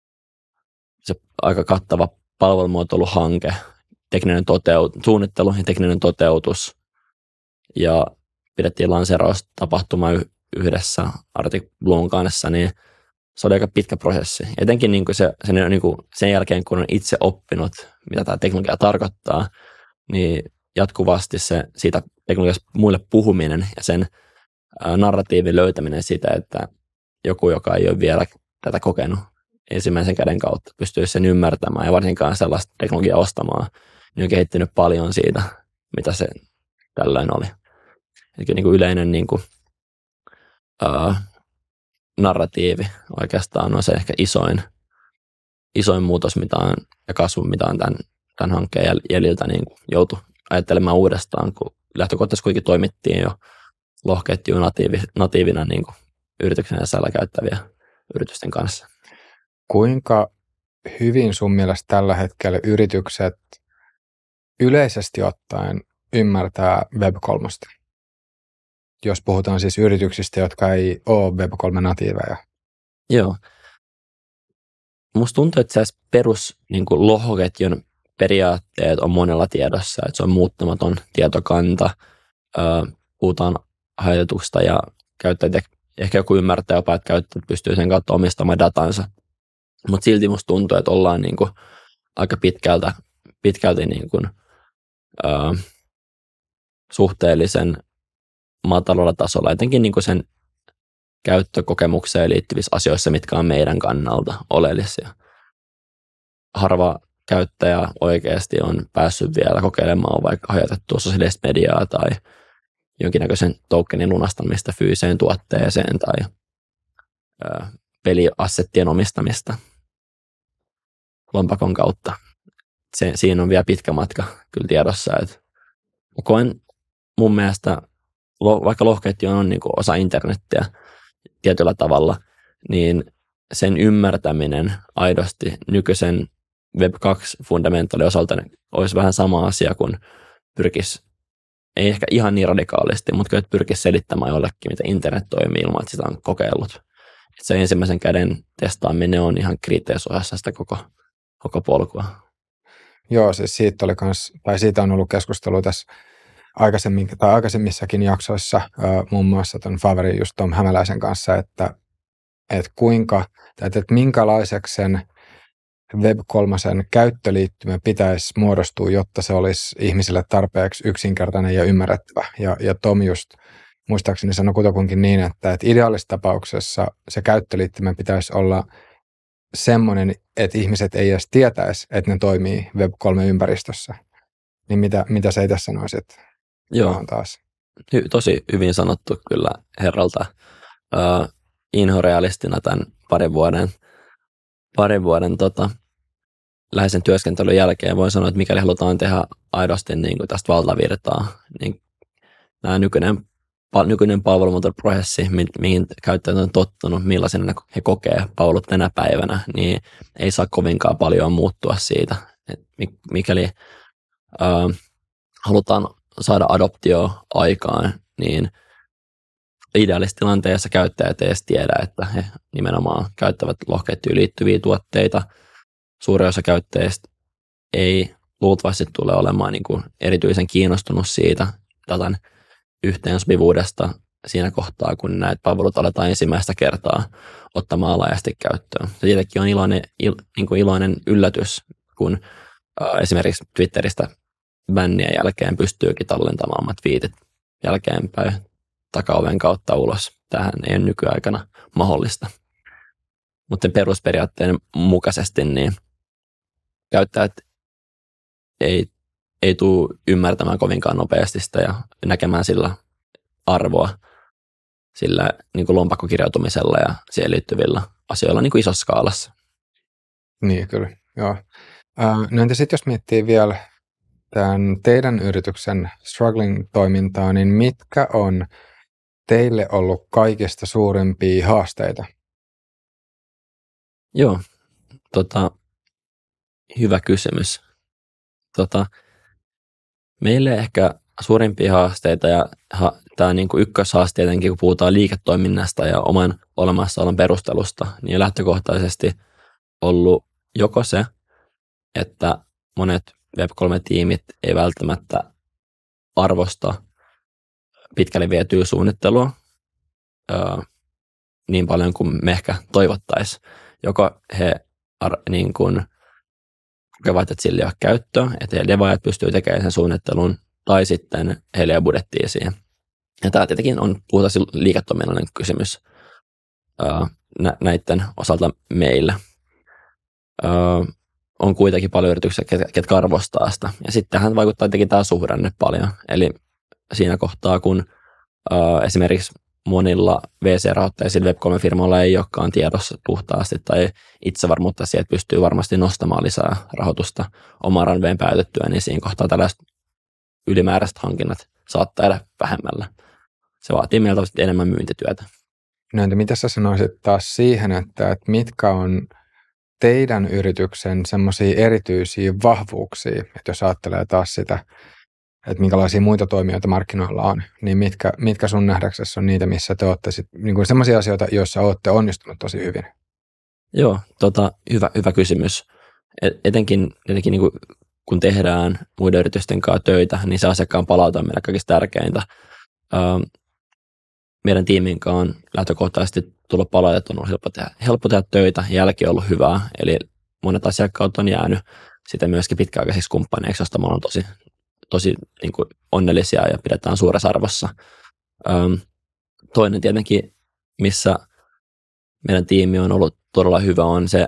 se aika kattava palvelumuotoiluhanke, tekninen toteut- suunnittelu ja tekninen toteutus ja pidettiin lanseeraustapahtuma y- yhdessä Arctic Blumen kanssa, niin se oli aika pitkä prosessi. Etenkin niin kuin se, se, niin kuin sen jälkeen, kun on itse oppinut, mitä tämä teknologia tarkoittaa, niin jatkuvasti se siitä teknologiasta muille puhuminen ja sen ää, narratiivin löytäminen siitä, että joku, joka ei ole vielä tätä kokenut ensimmäisen käden kautta, pystyy sen ymmärtämään ja varsinkaan sellaista teknologiaa ostamaan, niin on kehittynyt paljon siitä, mitä se tällöin oli. Eli niin kuin yleinen niin kuin, ää, narratiivi oikeastaan on se ehkä isoin, isoin muutos mitä on, ja kasvu, mitä on tämän, tämän hankkeen jäljiltä niin kuin joutui ajattelemaan uudestaan, kun lähtökohtaisesti kuitenkin toimittiin jo lohketjuun natiivi, natiivina niin kuin yrityksen sisällä käyttäviä yritysten kanssa. Kuinka hyvin sun mielestä tällä hetkellä yritykset yleisesti ottaen ymmärtää web kolme? Jos puhutaan siis yrityksistä, jotka ei ole web kolme natiiveja. Joo. Musta tuntuu, että se perus niin kuin lohkoketjun periaatteet on monella tiedossa, että se on muuttamaton tietokanta, puhutaan hajotuksesta ja käyttäjät, ehkä joku ymmärtää jopa, että käyttäjät pystyy sen kautta omistamaan datansa. Mutta silti musta tuntuu, että ollaan niin kuin aika pitkältä, pitkälti niin kuin, ää, suhteellisen matalalla tasolla, etenkin niin kuin sen käyttökokemukseen liittyvissä asioissa, mitkä on meidän kannalta oleellisia. Harva käyttäjä oikeasti on päässyt vielä kokeilemaan vaikka hajautettua sosiaalista mediaa tai jonkinnäköisen tokenin lunastamista fyysiseen tuotteeseen tai ö, peliassettien omistamista lompakon kautta. Se, siinä on vielä pitkä matka kyllä tiedossa. Et koen mun mielestä, vaikka lohkoketju on niin kuin osa internettiä tietyllä tavalla, niin sen ymmärtäminen aidosti nykyisen web kaksi fundamentaalin osalta olisi vähän sama asia kuin pyrkisi, ei ehkä ihan niin radikaalisti, mutta kyllä pyrkisi selittämään jollekin, miten internet toimii ilman, että sitä on kokeillut. Että se ensimmäisen käden testaaminen on ihan kriittisessä osassa sitä koko, koko polkua. Joo, siis siitä, oli kans, tai siitä on ollut keskustelua tässä aikaisemmin, tai aikaisemmissakin jaksoissa, äh, muun muassa tuon Faveri just Tom Hämäläisen kanssa, että, että kuinka, että, että minkälaiseksi sen web kolme käyttöliittymä pitäisi muodostua, jotta se olisi ihmisille tarpeeksi yksinkertainen ja ymmärrettävä. Ja, ja Tom just muistaakseni sanoi kutakuinkin niin, että, että ideaalisessa tapauksessa se käyttöliittymä pitäisi olla semmoinen, että ihmiset ei edes tietäisi, että ne toimii web kolme ympäristössä. Niin mitä, mitä sä itse sanoisit? Joo, taas? Hy, tosi hyvin sanottu kyllä herralta. Uh, inhorealistina tämän parin vuoden, parin vuoden tota, läheisen työskentelyn jälkeen voin sanoa, että mikäli halutaan tehdä aidosti niin kuin tästä valtavirtaa, niin tämä nykyinen, nykyinen palvelumuotoprosessi, mihin käyttäjät on tottunut, millaisen he kokee palvelut tänä päivänä, niin ei saa kovinkaan paljon muuttua siitä. Et mikäli uh, halutaan saada adoptio aikaan, niin ideaalisessa tilanteessa käyttäjät ei edes tiedä, että he nimenomaan käyttävät lohkoketjuun liittyviä tuotteita. Suurin osa käyttäjistä ei luultavasti tulee olemaan niin kuin erityisen kiinnostunut siitä datan yhteensopivuudesta siinä kohtaa, kun näitä palvelut aletaan ensimmäistä kertaa ottamaan laajasti käyttöön. Se tietenkin on iloinen, il, niin kuin iloinen yllätys, kun äh, esimerkiksi Twitteristä bännien jälkeen pystyykin tallentamaan omat viitit jälkeenpäin takaoven kautta ulos. Tähän ei ole nykyaikana mahdollista. Mutta perusperiaatteen mukaisesti niin käyttäjät ei, ei tule ymmärtämään kovinkaan nopeasti sitä ja näkemään sillä arvoa sillä niin kuin lompakkokirjautumisella ja siihen liittyvillä asioilla niin kuin isossa skaalassa. Niin, kyllä. Joo. Uh, no entä sitten jos miettii vielä tämän teidän yrityksen struggling-toimintaa, niin mitkä on teille ollut kaikista suurimpia haasteita? Joo, tota, hyvä kysymys. Tota, meille ehkä suurimpia haasteita ja ha, tämä niin kuin ykköshaaste tietenkin, kun puhutaan liiketoiminnasta ja oman olemassaolon perustelusta, niin on lähtökohtaisesti ollut joko se, että monet web kolme -tiimit ei välttämättä arvosta pitkälle vietyä suunnittelua öö, niin paljon kuin me ehkä toivottaisiin. Joko he ar, niin kuin, kokevat, että sillä ei ole käyttöä, että he devaajat pystyy tekemään sen suunnittelun, tai sitten heillä ei ole budjettia siihen. Ja tämä tietenkin on puhutaan liiketoiminnallinen kysymys öö, nä, näiden osalta meillä. Öö, on kuitenkin paljon yrityksiä, ketkä arvostaa sitä. Ja sitten tähän vaikuttaa tietenkin tämä suhdanne paljon. Eli siinä kohtaa, kun äh, esimerkiksi monilla V C-rahoitteisilla web kolme -firmoilla ei olekaan tiedossa puhtaasti tai itsevarmuutta siihen, että pystyy varmasti nostamaan lisää rahoitusta oman ranveen päätettyä, niin siinä kohtaa tällaiset ylimääräiset hankinnat saattaa jäädä vähemmällä. Se vaatii meiltä enemmän myyntityötä. No entä mitä sä sanoisit taas siihen, että, että mitkä on teidän yrityksen semmoisia erityisiä vahvuuksia, että jos ajattelee taas sitä, että minkälaisia muita toimijoita markkinoilla on, niin mitkä, mitkä sun nähdäksesi on niitä, missä te olette sit, niin kuin semmoisia asioita, joissa olette onnistunut tosi hyvin? Joo, tota, hyvä, hyvä kysymys. Et, etenkin etenkin niin kuin, kun tehdään muiden yritysten kanssa töitä, niin se asiakkaan palaute on meille kaikista tärkeintä. Ähm, meidän tiimin kanssa on lähtökohtaisesti tullut palautetta, on ollut helppo tehdä, helppo tehdä töitä, jälki on ollut hyvää, eli monet asiakkaat on jäänyt sitten myöskin pitkäaikaisiksi kumppaneiksi, josta me ollaan tosi, tosi niin kuin onnellisia ja pidetään suuressa arvossa. Ähm, toinen tietenkin, missä meidän tiimi on ollut todella hyvä, on se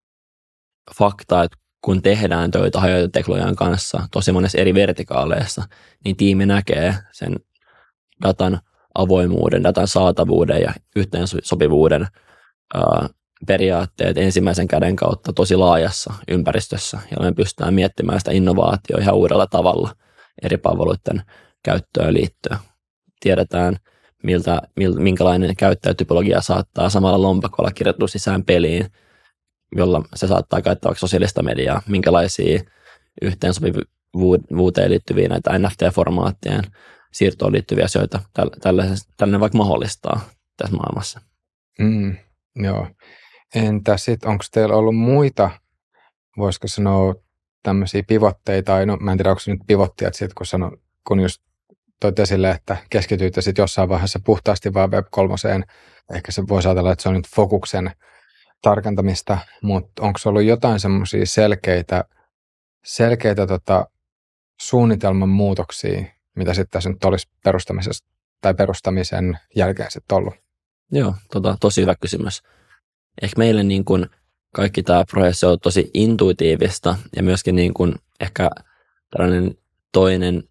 fakta, että kun tehdään töitä hajauteteknologian kanssa tosi monessa eri vertikaaleissa, niin tiimi näkee sen datan avoimuuden, datan saatavuuden ja yhteensopivuuden ää, periaatteet ensimmäisen käden kautta tosi laajassa ympäristössä, ja me pystytään miettimään sitä innovaatioa ihan uudella tavalla eri palveluiden käyttöön liittyen. Tiedetään, miltä, minkälainen käyttäjätypologia saattaa samalla lompakolla kirjattua sisään peliin, jolla se saattaa käyttää vaikka sosiaalista mediaa, minkälaisia yhteensopivuuteen liittyviä näitä N F T-formaattien siirtoon liittyviä asioita tällainen vaikka mahdollistaa tässä maailmassa. Mm, joo. Entä sitten, onko teillä ollut muita, voisiko sanoa, tämmöisiä pivotteita, no mä en tiedä, onko se nyt pivottia, että sit, kun, sano, kun just toit esille, että keskityitte sitten jossain vaiheessa puhtaasti vaan web kolmoseen, ehkä se voisi ajatella, että se on nyt fokuksen tarkentamista, mutta onko ollut jotain semmoisia selkeitä, selkeitä tota, suunnitelman muutoksia, mitä sitten tässä nyt olisi perustamisesta tai perustamisen jälkeen sitten ollut? Joo, tota, tosi hyvä kysymys. Ehkä meille niin kuin kaikki tämä prosessi on tosi intuitiivista ja myöskin niin kuin ehkä tällainen toinen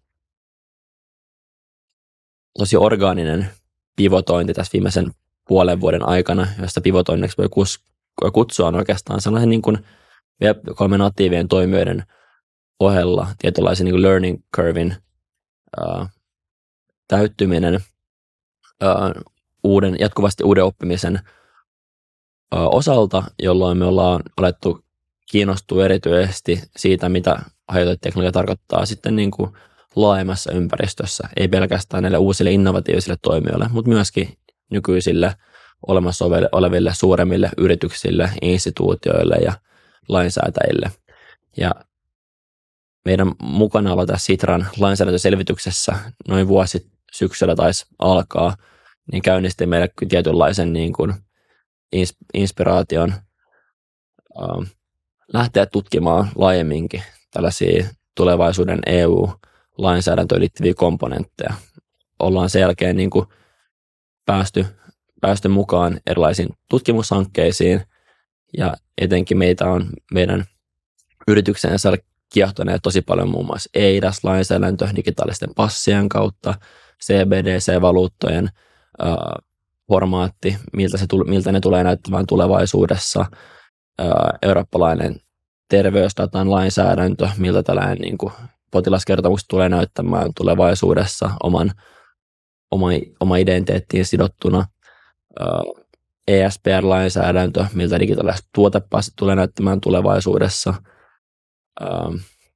tosi orgaaninen pivotointi tässä viimeisen puolen vuoden aikana, josta pivotoinneksi voi kutsua on oikeastaan sellainen niin kuin web kolme natiivien toimijoiden ohella tietynlaisen niin kuin learning curvein uh, täyttyminen, uh, uuden, jatkuvasti uuden oppimisen uh, osalta, jolloin me ollaan alettu kiinnostua erityisesti siitä, mitä hajauteteknologia tarkoittaa sitten niin kuin laajemmassa ympäristössä, ei pelkästään näille uusille innovatiivisille toimijoille, mutta myöskin nykyisille olemassa oleville suuremmille yrityksille, instituutioille ja lainsäätäjille. Ja meidän mukanaolo tässä Sitran lainsäädäntöselvityksessä noin vuosi syksyllä taisi alkaa, niin käynnisti meille tietynlaisen niin kuin inspiraation uh, lähteä tutkimaan laajemminkin tällaisia tulevaisuuden E U-lainsäädäntöön liittyviä komponentteja. Ollaan sen jälkeen niin kuin päästy, päästy mukaan erilaisiin tutkimushankkeisiin, ja etenkin meitä on meidän yrityksensä kiehtoneet tosi paljon muun muassa E I D A S-lainsäädäntö digitaalisten passien kautta, C B D C-valuuttojen äh, formaatti, miltä, se, miltä ne tulee näyttämään tulevaisuudessa, äh, eurooppalainen terveysdatan lainsäädäntö, miltä tällainen niin kuin potilaskertomukset tulee näyttämään tulevaisuudessa oman, oma, oma identiteettiin sidottuna, äh, E S P R-lainsäädäntö, miltä digitaaliset tuotepassit tulee näyttämään tulevaisuudessa. Ähm,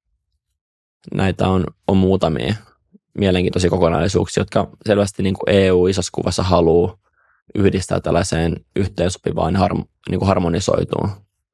näitä on, on muutamia mielenkiintoisia kokonaisuuksia, jotka selvästi niin kuin E U isossa kuvassa haluaa yhdistää tällaiseen yhteensopivaan ja harm, niin kuin harmonisoituun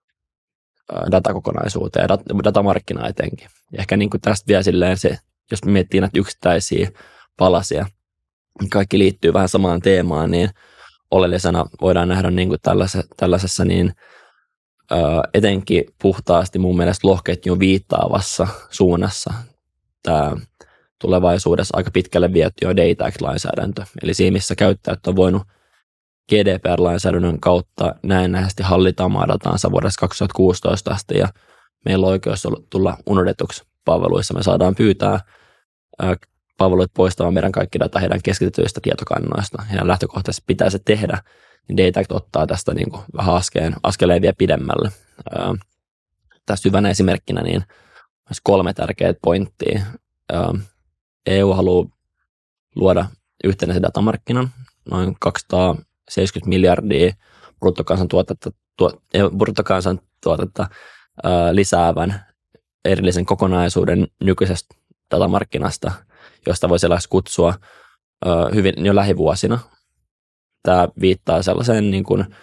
äh, datakokonaisuuteen ja dat- datamarkkinaan etenkin. Ja ehkä niin kuin tästä vielä silleen se, jos miettii näitä yksittäisiä palasia, kaikki liittyy vähän samaan teemaan, niin oleellisena voidaan nähdä niin kuin tällaisessa, tällaisessa niin, ö, etenkin puhtaasti mun mielestä lohketjun viittaavassa suunnassa tämä tulevaisuudessa aika pitkälle viety jo Data Act-lainsäädäntö. Eli siinä, missä käyttäjät on voinut G D P R-lainsäädännön kautta näennäisesti hallita omaa dataansa vuodesta kaksituhattakuusitoista asti, ja meillä on oikeus tulla unohdetuksi palveluissa. Me saadaan pyytää ö, palveluit poistamaan meidän kaikki data heidän keskitetyistä tietokannoista, ja lähtökohtaisesti pitää se tehdä, niin Data Act ottaa tästä niin kuin vähän askeleen, askeleen vielä pidemmälle. Ää, tässä hyvänä esimerkkinä niin kolme tärkeää pointtia. Ää, E U haluaa luoda yhtenäisen datamarkkinan, noin kaksisataaseitsemänkymmentä miljardia bruttokansantuotetta, tuo, bruttokansantuotetta ää, lisäävän erillisen kokonaisuuden nykyisestä datamarkkinasta, josta voi sellaista kutsua ö, hyvin jo lähivuosina. Tämä viittaa sellaiseen niin kuin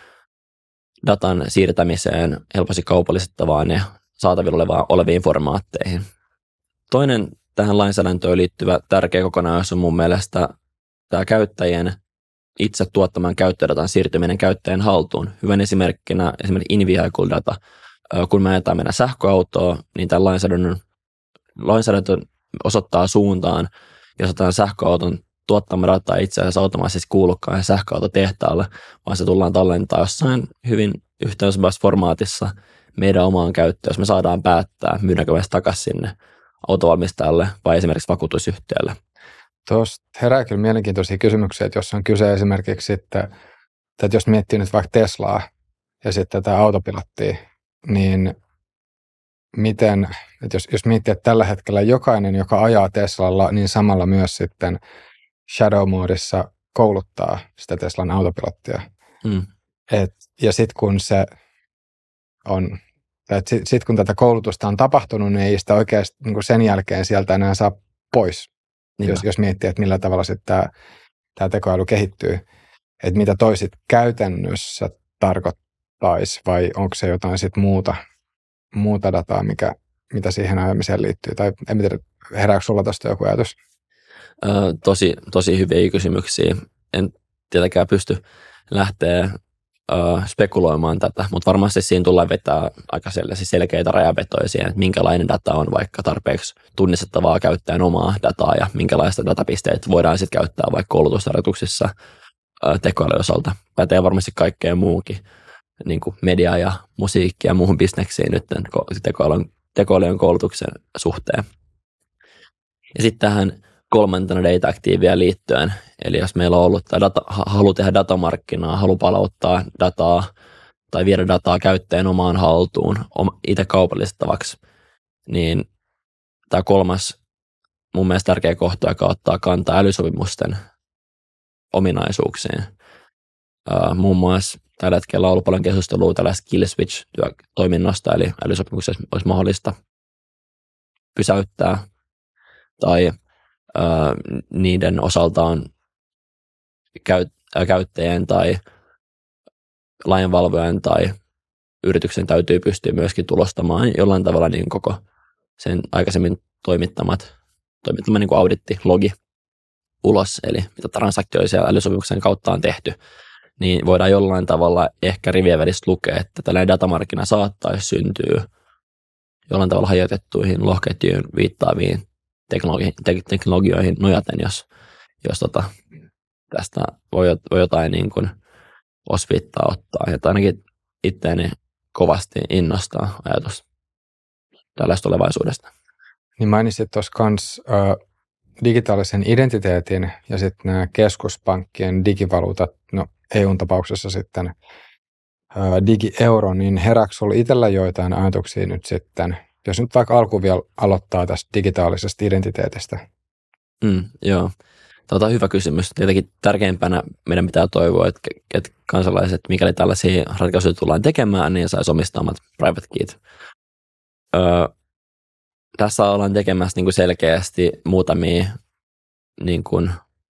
datan siirtämiseen helposti kaupallistettavaan ja saatavilla olevaan, oleviin formaatteihin. Toinen tähän lainsäädäntöön liittyvä tärkeä kokonaisuus on mun mielestä tämä käyttäjien itse tuottaman käyttödatan siirtyminen käyttäjän haltuun. Hyvän esimerkkinä esimerkiksi in-vehicle data. Kun me ajetaan meidän sähköautoa, niin tämän lainsäädännön lainsäädäntö osoittaa suuntaan, jos otetaan sähköauton tuottama data itse asiassa automaattisesti kuulukaan sähköautotehtaalle, vaan se tullaan tallentaa jossain hyvin yhteensopivassa formaatissa meidän omaan käyttöön, jos me saadaan päättää, myydäänkö me takaisin sinne autovalmistajalle vai esimerkiksi vakuutusyhtiölle. Tuosta herää kyllä mielenkiintoisia kysymyksiä, että jos on kyse esimerkiksi sitten, että jos miettii nyt vaikka Teslaa ja sitten tätä autopilottia, niin miten, että jos, jos miettii, että tällä hetkellä jokainen, joka ajaa Teslalla, niin samalla myös sitten Shadow-moodissa kouluttaa sitä Teslan autopilottia. Mm. Et, ja sitten kun se on, että sit, sit kun tätä koulutusta on tapahtunut, niin ei sitä oikeasti niin sen jälkeen sieltä enää saa pois, jos, jos miettii, että millä tavalla sitten tämä, tämä tekoäly kehittyy. Että mitä toisit käytännössä tarkoittaisi, vai onko se jotain sitten muuta, muuta dataa, mikä, mitä siihen ajamiseen liittyy? Tai en tiedä, herääkö sulla tästä joku ajatus? Ö, tosi, tosi hyviä kysymyksiä. En tietenkään pysty lähteä ö, spekuloimaan tätä, mutta varmasti siinä tullaan vetää aika selkeitä rajavetoja siihen, että minkälainen data on vaikka tarpeeksi tunnistettavaa käyttäjän omaa dataa ja minkälaista datapisteitä voidaan sitten käyttää vaikka koulutustarjoituksissa ö, tekoälyn osalta. Pätee varmasti kaikkea muukin, niin kuin media ja musiikki ja muuhun bisneksiin nyt tekoälyn, tekoälyn koulutuksen suhteen. Ja sitten tähän kolmantena Data Actiin vielä liittyen, eli jos meillä on ollut tämä data, halu tehdä datamarkkinaa, halu palauttaa dataa tai viedä dataa käyttäjän omaan haltuun itse kaupallistettavaksi, niin tämä kolmas mun mielestä tärkeä kohta, joka ottaa kantaa älysopimusten ominaisuuksiin. Uh, muun muassa tällä hetkellä on ollut paljon keskustelua tällaista kill switch-toiminnosta, eli älysopimuksessa olisi mahdollista pysäyttää tai Uh, niiden osaltaan käyt, äh, käyttäjän tai lainvalvojan tai yrityksen täytyy pystyä myöskin tulostamaan jollain tavalla niin koko sen aikaisemmin toimittamat, toimittama niin kuin auditti-logi ulos, eli mitä transaktioita siellä älysopimuksen kautta on tehty, niin voidaan jollain tavalla ehkä rivien välistä lukea, että tällainen datamarkkina saattaisi syntyä jollain tavalla hajotettuihin lohketjuihin viittaaviin teknologi- te- teknologioihin nojaten, jos, jos tota, tästä voi, voi jotain niin kuin osviittaa ottaa. Ja ainakin itseäni kovasti innostaa ajatus tällaista tulevaisuudesta. Niin mainitsit tuossa kans äh, digitaalisen identiteetin ja sitten nämä keskuspankkien digivaluutat, no E U:n tapauksessa sitten äh, digi-euro, niin herääkö sinulla itsellä joitain ajatuksia nyt sitten, jos nyt vaikka alkuun vielä aloittaa tästä digitaalisesta identiteetistä? Mm, joo. Tämä on hyvä kysymys. Tietenkin tärkeimpänä meidän pitää toivoa, että, että kansalaiset, mikäli tällaisia ratkaisuja tullaan tekemään, niin saisi omistaa omat private keyt. Öö, tässä ollaan tekemässä niin kuin selkeästi muutamia, niin kuin,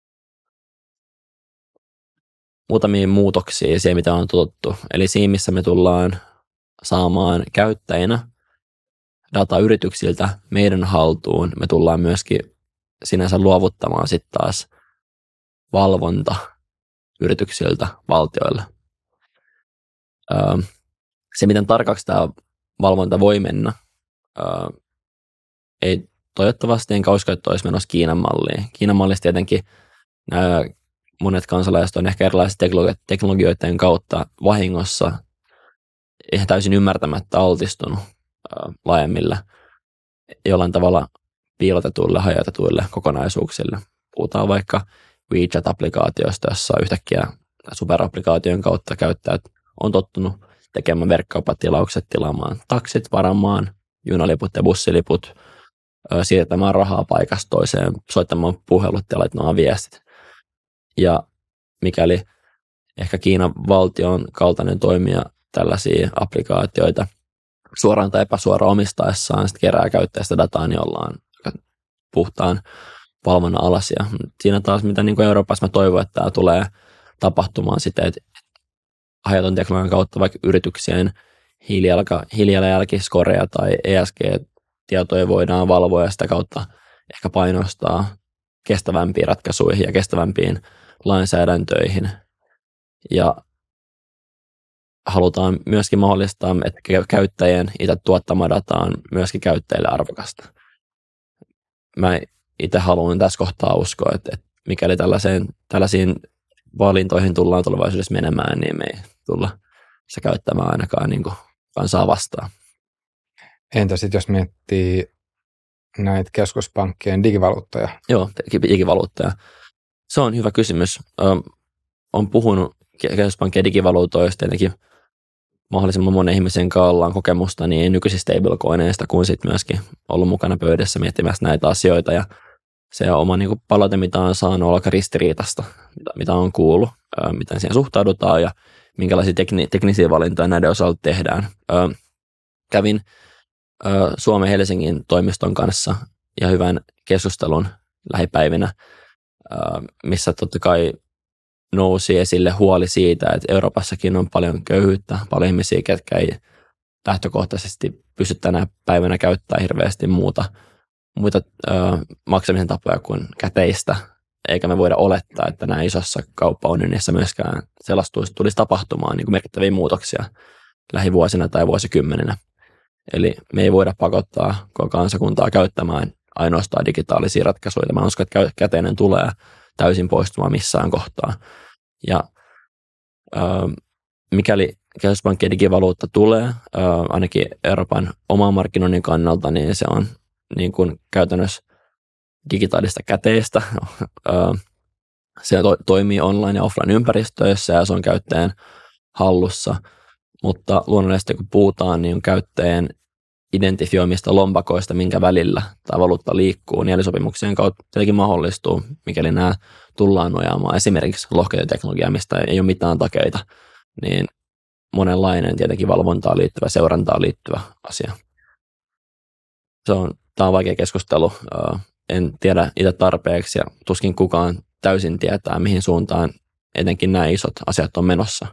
muutamia muutoksia siihen, mitä on totuttu. Eli siinä, missä me tullaan saamaan käyttäjinä dataa yrityksiltä meidän haltuun, me tullaan myöskin sinänsä luovuttamaan sitten taas valvonta yrityksiltä valtioille. Öö, se, miten tarkaksi tämä valvonta voi mennä, öö, ei toivottavasti enkä usko, että olisi menossa Kiinan malliin. Kiinan mallissa tietenkin nämä monet kansalaiset on ehkä erilaisten teknologioiden kautta vahingossa ihan täysin ymmärtämättä altistunut öö, laajemmille jollain tavalla piilotetuille, hajotetuille kokonaisuuksille. Puhutaan vaikka WeChat-applikaatioista, jossa yhtäkkiä superapplikaation kautta käyttäjät on tottunut tekemään verkkokauppatilaukset, tilaamaan taksit, varaamaan junaliput ja bussiliput, siirtämään rahaa paikasta toiseen, soittamaan puhelut ja laittamaan viestit. Ja mikäli ehkä Kiinan valtion kaltainen toimija tällaisia applikaatioita suoraan tai epäsuoraan omistaessaan sit kerää käyttäjästä dataa, niin ollaan puhtaan valvonnan alasia. Siinä taas, mitä niin kuin Euroopassa mä toivon, että tämä tulee tapahtumaan sitten, että hajaton teknologian kautta vaikka yrityksien hiilijalanjälkiskoreja tai E S G-tietoja voidaan valvoa ja sitä kautta ehkä painostaa kestävämpiin ratkaisuihin ja kestävämpiin lainsäädäntöihin. Ja halutaan myöskin mahdollistaa, että käyttäjien itse tuottama data on myöskin käyttäjille arvokasta. Mä itse haluan tässä kohtaa uskoa, että, että mikäli tällaiseen, tällaisiin valintoihin tullaan tulevaisuudessa menemään, niin me ei tulla se käyttämään ainakaan niin kuin kansaa vastaan. Entä sitten jos miettii näitä keskuspankkien digivaluuttoja? Joo, digivaluuttoja. Se on hyvä kysymys. Olen puhunut keskuspankkien digivaluutoista tietenkin mahdollisimman monen ihmisen kanssa ollaan kokemusta niin nykyisistä stablecoineista kuin sitten myöskin ollut mukana pöydässä miettimässä näitä asioita. Ja se oma niin kuin palaute, mitä on saanut, on aika ristiriitasta, mitä, mitä on kuullut, ää, miten siihen suhtaudutaan ja minkälaisia tekni, teknisiä valintoja näiden osalta tehdään. Ää, kävin ää, Suomen Helsingin toimiston kanssa ja hyvän keskustelun lähipäivinä, ää, missä totta kai nousi esille huoli siitä, että Euroopassakin on paljon köyhyyttä, paljon ihmisiä, ketkä ei lähtökohtaisesti pysty tänä päivänä käyttämään hirveästi muuta, muita ö, maksamisen tapoja kuin käteistä, eikä me voida olettaa, että näin isossa kauppaunionissa myöskään sellaista tulisi tapahtumaan niin kuin merkittäviä muutoksia lähivuosina tai vuosikymmeninä. Eli me ei voida pakottaa koko kansakuntaa käyttämään ainoastaan digitaalisia ratkaisuja. Mä uskon, että käteinen tulee täysin poistumaan missään kohtaa. Ja ö, mikäli keskuspankkien digivaluutta tulee, ö, ainakin Euroopan oman markkinoinnin kannalta, niin se on niin kuin käytännössä digitaalista käteistä. Ö, se to, toimii online- ja offline-ympäristöissä ja se on käyttäjän hallussa, mutta luonnollisesti kun puhutaan, niin on käyttäjän identifioimista lompakoista, minkä välillä tämä valuutta liikkuu, niin sopimuksien kautta tietenkin mahdollistuu, mikäli nämä tullaan nojaamaan esimerkiksi lohketietoteknologiaa, mistä ei ole mitään takeita, niin monenlainen tietenkin valvontaan liittyvä, seurantaan liittyvä asia. Se on, tämä on vaikea keskustelu. En tiedä itse tarpeeksi ja tuskin kukaan täysin tietää, mihin suuntaan etenkin nämä isot asiat on menossa.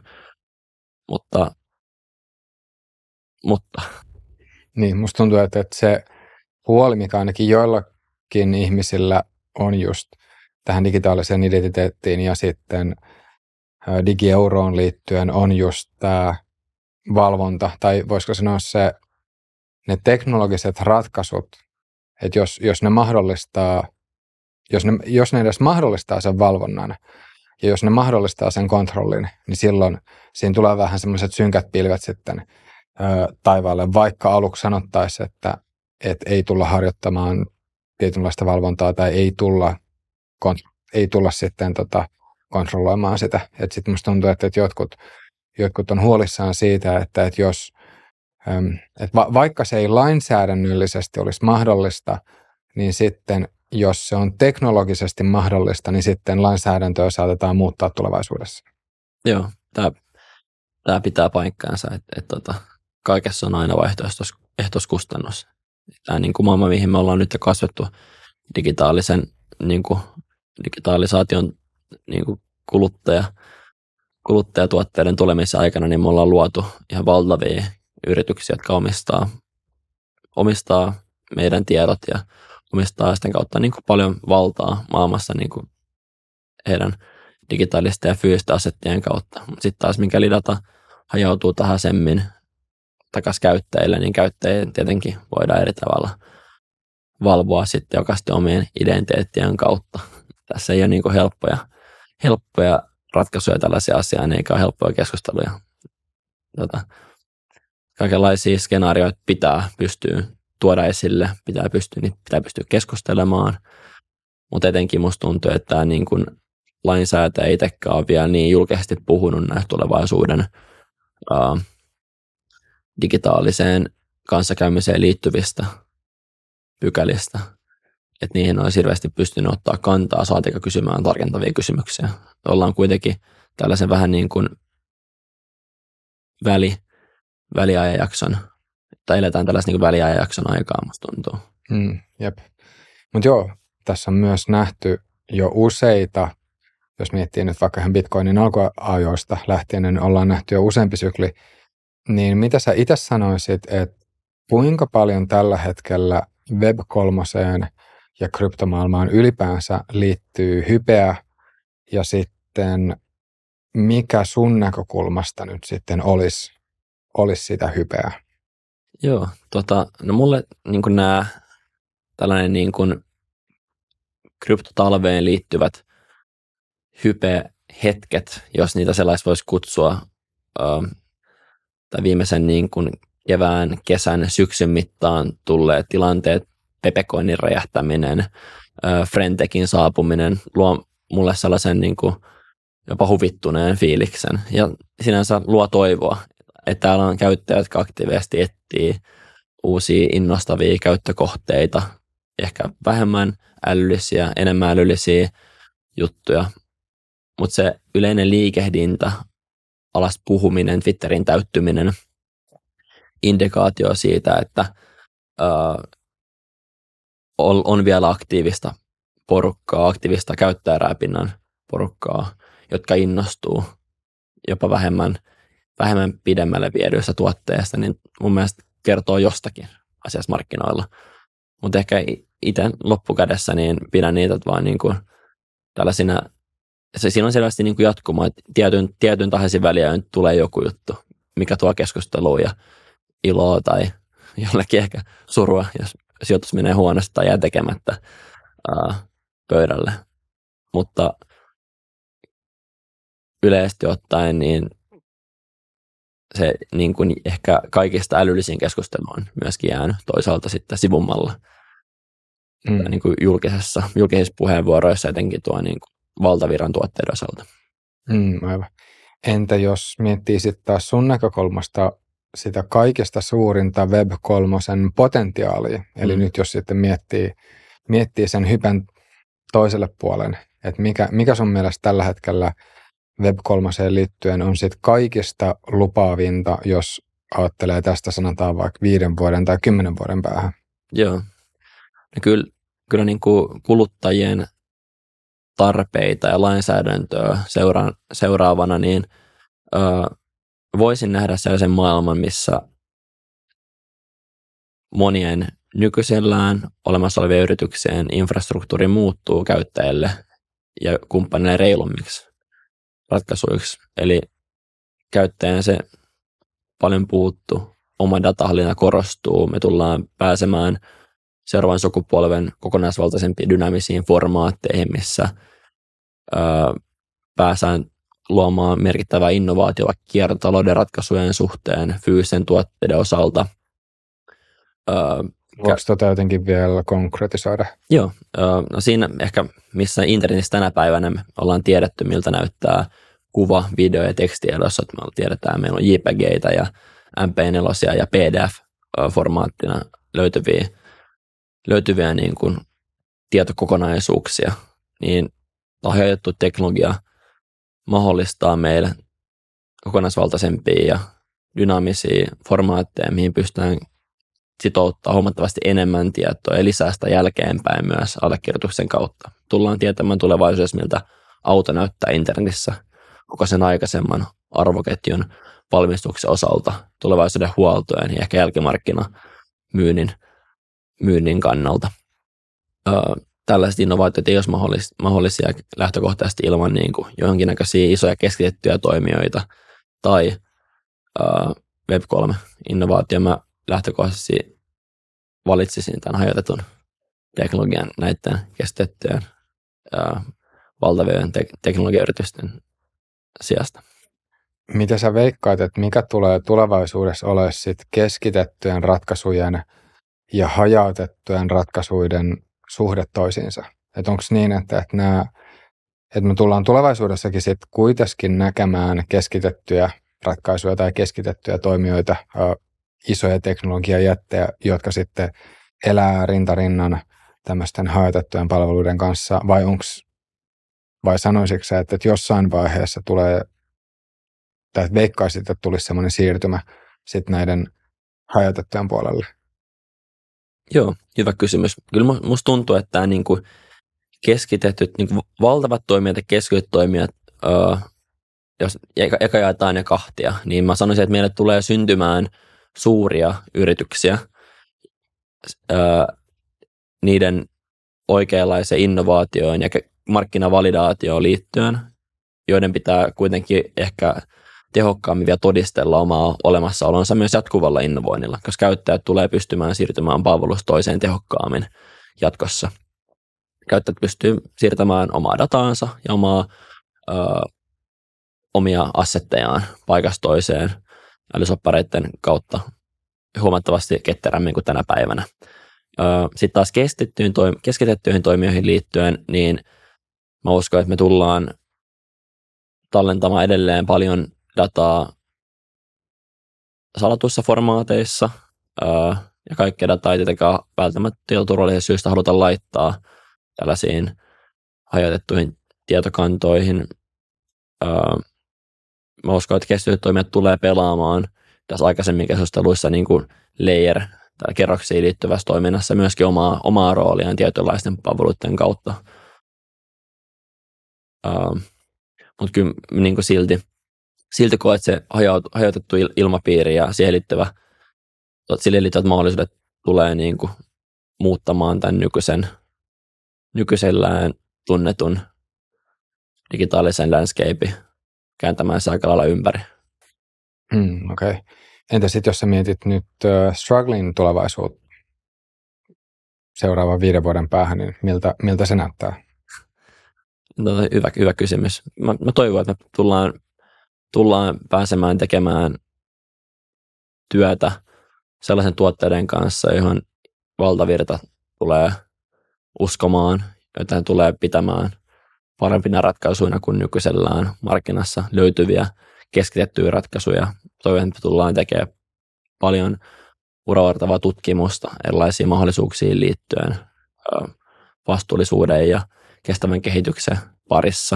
Mutta, mutta Niin, musta tuntuu, että, että se huoli, mikä ainakin joillakin ihmisillä on just tähän digitaaliseen identiteettiin ja sitten digieuroon liittyen on just tämä valvonta, tai voisiko sanoa se, ne teknologiset ratkaisut, että jos, jos ne mahdollistaa, jos ne, jos ne edes mahdollistaa sen valvonnan, ja jos ne mahdollistaa sen kontrollin, niin silloin siinä tulee vähän semmoiset synkät pilvet sitten ö, taivaalle, vaikka aluksi sanottaisiin, että et ei tulla harjoittamaan tietynlaista valvontaa tai ei tulla, kont- ei tulla sitten tota, kontrolloimaan sitä. Että sitten musta tuntuu, että, että jotkut, jotkut on huolissaan siitä, että, että jos, äm, että va- vaikka se ei lainsäädännöllisesti olisi mahdollista, niin sitten jos se on teknologisesti mahdollista, niin sitten lainsäädäntöä saatetaan muuttaa tulevaisuudessa. Joo, tämä, tämä pitää paikkaansa, että, että, että kaikessa on aina vaihtoehtoiskustannus. Tämä niin kuin maailma, mihin me ollaan nyt kasvettu digitaalisen niin kuin, digitalisaation niin kuin kuluttaja, kuluttajatuotteiden tulemisen aikana, niin me ollaan luotu ihan valtavia yrityksiä, jotka omistaa, omistaa meidän tiedot ja omistaa sitten kautta niin kuin paljon valtaa maailmassa niin kuin heidän digitaalisten ja fyysisten asettien kautta. Sitten taas mikäli data hajautuu tahasemmin takaisin käyttäjille, niin käyttäjien tietenkin voidaan eri tavalla valvoa sitten jokaisten omien identiteettien kautta. Tässä ei ole niin kuin helppoja, helppoja ratkaisuja tällaisia asiaan, eikä ole helppoja keskusteluja. Tota, kaikenlaisia skenaarioita pitää pystyä tuoda esille, pitää pystyä, niin pitää pystyä keskustelemaan, mutta etenkin musta tuntuu, että tämä niin kuin lainsäätäjä itsekään on vielä niin julkisesti puhunut näistä tulevaisuuden ää, digitaaliseen kanssakäymiseen liittyvistä pykälistä, että niihin olisi hirveästi pystynyt ottaa kantaa, saatika kysymään tarkentavia kysymyksiä. Ollaan kuitenkin tällaisen vähän niin kuin väli, väliajanjakson, tai eletään tällaisen niin kuin väliajanjakson aikaa, musta tuntuu. Mm, jep. Mutta joo, tässä on myös nähty jo useita, jos miettii nyt vaikka ihan Bitcoinin alkuajoista lähtien, niin ollaan nähty jo useampi sykli, niin mitä sä itse sanoisit, että kuinka paljon tällä hetkellä web kolme ja kryptomaailmaan ylipäänsä liittyy hypeä ja sitten mikä sun näkökulmasta nyt sitten olisi, olisi sitä hypeä? Joo, tota, no mulle niin kuin nämä tällainen niin kuin kryptotalveen liittyvät hype-hetket, jos niitä sellaista voisi kutsua, äh, tai viimeisen niin kuin kevään, kesän, syksyn mittaan tulleet tilanteet, Pepecoinin räjähtäminen, äh, Frentekin saapuminen, luo mulle sellaisen niin kuin jopa huvittuneen fiiliksen. Ja sinänsä luo toivoa, että täällä on käyttäjät, jotka aktiivisesti etsii uusia innostavia käyttökohteita, ehkä vähemmän älyllisiä, enemmän älyllisiä juttuja. Mutta se yleinen liikehdintä, alas puhuminen, Twitterin täyttyminen, indikaatio siitä, että ää, on vielä aktiivista porukkaa, aktiivista käyttäjäräpinnan porukkaa, jotka innostuu jopa vähemmän, vähemmän pidemmälle viedyistä tuotteista, niin mun mielestä kertoo jostakin asiassa markkinoilla. Mutta ehkä itse loppukädessä niin pidän niitä vaan niin kuin tällaisina, se, siinä on selvästi niin kuin jatkumaa, että tietyn, tietyn tahaisen väliä tulee joku juttu, mikä tuo keskustelua ja iloa tai jollekin ehkä surua, jos sijoitus menee huonosti tai jää tekemättä ää, pöydälle. Mutta yleisesti ottaen niin se niin kuin ehkä kaikista älyllisin keskustelu on myöskin jäänyt toisaalta sitten sivummalla. Mm. Niin kuin julkisessa, julkisissa puheenvuoroissa etenkin tuo niin kuin valtavirran tuotteiden osalta. Mm, aivan. Entä jos miettii sitten taas sun näkökulmasta sitä kaikista suurinta web kolme potentiaalia, eli mm. nyt jos sitten miettii, miettii sen hypen toiselle puolen, että mikä, mikä sun mielestä tällä hetkellä web kolme liittyen on sitten kaikista lupaavinta, jos ajattelee tästä sanotaan vaikka viiden vuoden tai kymmenen vuoden päähän? Joo. No kyllä, kyllä niin kuin kuluttajien tarpeita ja lainsäädäntöä seura- seuraavana, niin ö, voisin nähdä sellaisen maailman, missä monien nykyisellään olemassa olevien yrityksien infrastruktuuri muuttuu käyttäjille ja kumppanille reilummiksi ratkaisuiksi. Eli käyttäjän se paljon puuttu, oma datahallinta korostuu, me tullaan pääsemään seuraavan sukupolven kokonaisvaltaisempiin dynaamisiin formaatteihin, missä öö, pääsään luomaan merkittävää innovaatiota kiertotalouden ratkaisujen suhteen fyysisen tuotteiden osalta. Öö, Voiko tota jotenkin vielä konkretisoida? Joo, öö, no siinä ehkä missä internetissä tänä päivänä me ollaan tiedetty, miltä näyttää kuva, video ja tekstiedossa, että me tiedetään, meillä on J P G:itä ja M P neljä ja P D F-formaattina löytyviä, löytyviä niin kuin tietokokonaisuuksia, niin hajautettu teknologia mahdollistaa meille kokonaisvaltaisempia ja dynaamisia formaatteja, mihin pystytään sitouttaa huomattavasti enemmän tietoa ja lisää sitä jälkeenpäin myös allekirjoituksen kautta. Tullaan tietämään tulevaisuudessa, miltä auto näyttää internetissä koko sen aikaisemman arvoketjun valmistuksen osalta tulevaisuuden huoltojen ja ehkä jälkimarkkinamyynnin myynnin kannalta. Öö, tällaiset innovaatiot ei olisi mahdollisia, mahdollisia lähtökohtaisesti ilman niin kuin jonkinnäköisiä isoja keskitettyjä toimijoita tai öö, Web kolme -innovaatio. Mä lähtökohtaisesti valitsisin tämän hajautetun teknologian näiden keskitettyjen öö, valtavien te- teknologiayritysten sijasta. Mitä sä veikkaat, että mikä tulee tulevaisuudessa olemaan sit keskitettyjen ratkaisujen ja hajautettujen ratkaisuiden suhde toisiinsa? Että onko niin, että, että, nämä, että me tullaan tulevaisuudessakin sit kuitenkin näkemään keskitettyjä ratkaisuja tai keskitettyjä toimijoita, isoja teknologiajättejä, jotka sitten elää rintarinnan tämmöisten hajautettujen palveluiden kanssa, vai onks, vai sanoisitko sä, että, että jossain vaiheessa tulee, tai veikkaisit, että tulisi semmoinen siirtymä sitten näiden hajautettujen puolelle? Joo, hyvä kysymys. Kyllä musta tuntuu, että tämä niin kuin keskitetyt, niin kuin valtavat toimijat ja keskitetyt toimijat, öö, jos eka, eka jaetaan ne kahtia, niin mä sanoisin, että meille tulee syntymään suuria yrityksiä öö, niiden oikeanlaiseen innovaatioon ja markkinavalidaatioon liittyen, joiden pitää kuitenkin ehkä tehokkaammin vielä todistella omaa olemassaolonsa myös jatkuvalla innovoinnilla, koska käyttäjät tulee pystymään siirtymään palvelusta toiseen tehokkaammin jatkossa. Käyttäjät pystyy siirtämään omaa dataansa ja omaa, ö, omia assettejaan paikasta toiseen älysoppareiden kautta huomattavasti ketterämmin kuin tänä päivänä. Sitten taas keskitettyihin, toim- keskitettyihin toimijoihin liittyen, niin mä uskon, että me tullaan tallentamaan edelleen paljon dataa salatuissa formaateissa, ää, ja kaikkea dataa ei tietenkään välttämättä tietoturvallisesta syystä haluta laittaa tällaisiin hajautettuihin tietokantoihin. Ää, mä uskon, että keskitetyt toimijat tulee pelaamaan tässä aikaisemmin keskusteluissa niin kuin layer tai kerroksiin liittyvässä toiminnassa myöskin omaa, omaa rooliaan tietynlaisten palveluiden kautta. Ää, mutta kyllä niin kuin silti Silti koet se hajautettu ilmapiiri ja siihen liittyvä, sille liittyvät mahdollisuudet tulee niin kuin muuttamaan tämän nykyisen, nykyisellään tunnetun digitaalisen landscape, kääntämään se aika lailla ympäri. Hmm, Okei. Okay. Entä sitten jos sä mietit nyt uh, struggling tulevaisuutta seuraavan viiden vuoden päähän, niin miltä, miltä se näyttää? No, hyvä, hyvä kysymys. Mä, mä toivon, että me tullaan tullaan pääsemään tekemään työtä sellaisen tuotteiden kanssa, johon valtavirta tulee uskomaan, joten tulee pitämään parempina ratkaisuina kuin nykyisellään markkinassa löytyviä keskitettyjä ratkaisuja. Toivon, että tullaan tekemään paljon uravartavaa tutkimusta erilaisiin mahdollisuuksiin liittyen vastuullisuuden ja kestävän kehityksen parissa.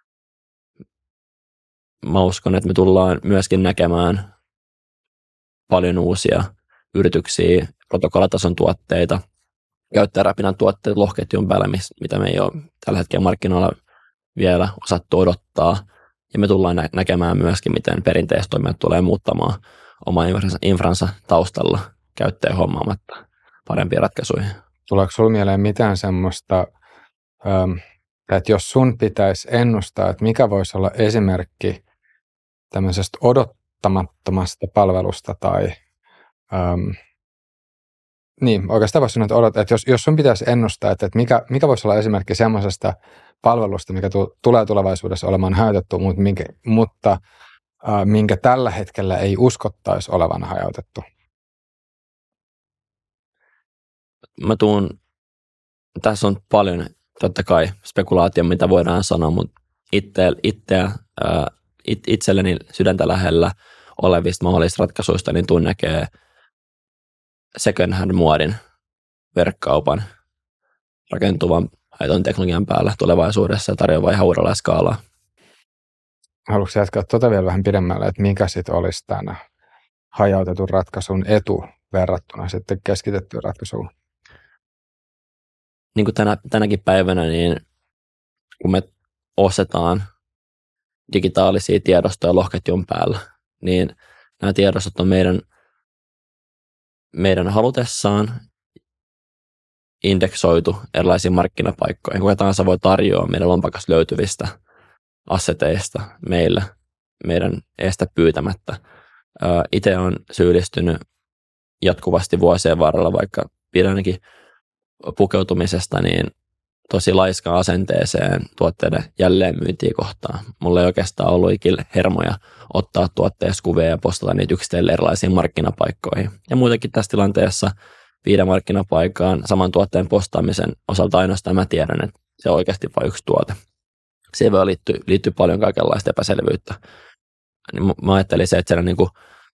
Mä uskon, että me tullaan myöskin näkemään paljon uusia yrityksiä, protokollatason tuotteita, käyttäjärapinan tuotteet lohketjun päällä, mitä me ei ole tällä hetkellä markkinoilla vielä osattu odottaa. Ja me tullaan nä- näkemään myöskin, miten perinteiset toimijat tulee muuttamaan oma infransa taustalla käyttäjän hommaamatta parempiin ratkaisuihin. Tuleeko sinulle mieleen mitään semmoista, että jos sun pitäisi ennustaa, että mikä voisi olla esimerkki tämmöisestä odottamattomasta palvelusta tai äm, niin, oikeastaan voisi sanoa, että, odot, että jos, jos sun pitäisi ennustaa, että, että mikä, mikä voisi olla esimerkki semmoisesta palvelusta, mikä tu, tulee tulevaisuudessa olemaan hajautettu, mutta, minkä, mutta äh, minkä tällä hetkellä ei uskottaisi olevan hajautettu. Mä tuun, tässä on paljon totta kai spekulaatio, mitä voidaan sanoa, mutta itse, itse, äh, it, itselleni sydäntä lähellä olevista mahdollisista ratkaisuista, niin tuun näkee second hand muodin verkkaupan rakentuvan hajautetun teknologian päällä tulevaisuudessa ja tarjoavan ihan uudella skaalaa. Haluatko jatkaa tuota vielä vähän pidemmälle, että mikä sitten olisi tämän hajautetun ratkaisun etu verrattuna sitten keskitettyyn ratkaisuun? Niin kuin tänä, tänäkin päivänä, niin kun me ostetaan digitaalisia tiedostoja lohketjun päällä, niin nämä tiedostot on meidän, meidän halutessaan indeksoitu erilaisiin markkinapaikkoihin. Kuka tahansa voi tarjoa meidän lompakosta löytyvistä asseteista meille, meidän eestä pyytämättä. Itse olen syyllistynyt jatkuvasti vuosien varrella, vaikka pidänkin pukeutumisesta, niin tosi laiskaan asenteeseen tuotteiden jälleenmyyntiä kohtaan. Mulla ei oikeastaan ollut ikinä hermoja ottaa tuotteessa kuvia ja postata niitä yksitellen erilaisiin markkinapaikkoihin. Ja muutenkin tässä tilanteessa viiden markkinapaikan saman tuotteen postaamisen osalta ainoastaan mä tiedän, että se on oikeasti vain yksi tuote. Siihen liittyy, liittyy paljon kaikenlaista epäselvyyttä. Mä ajattelin se, että siellä niin kuin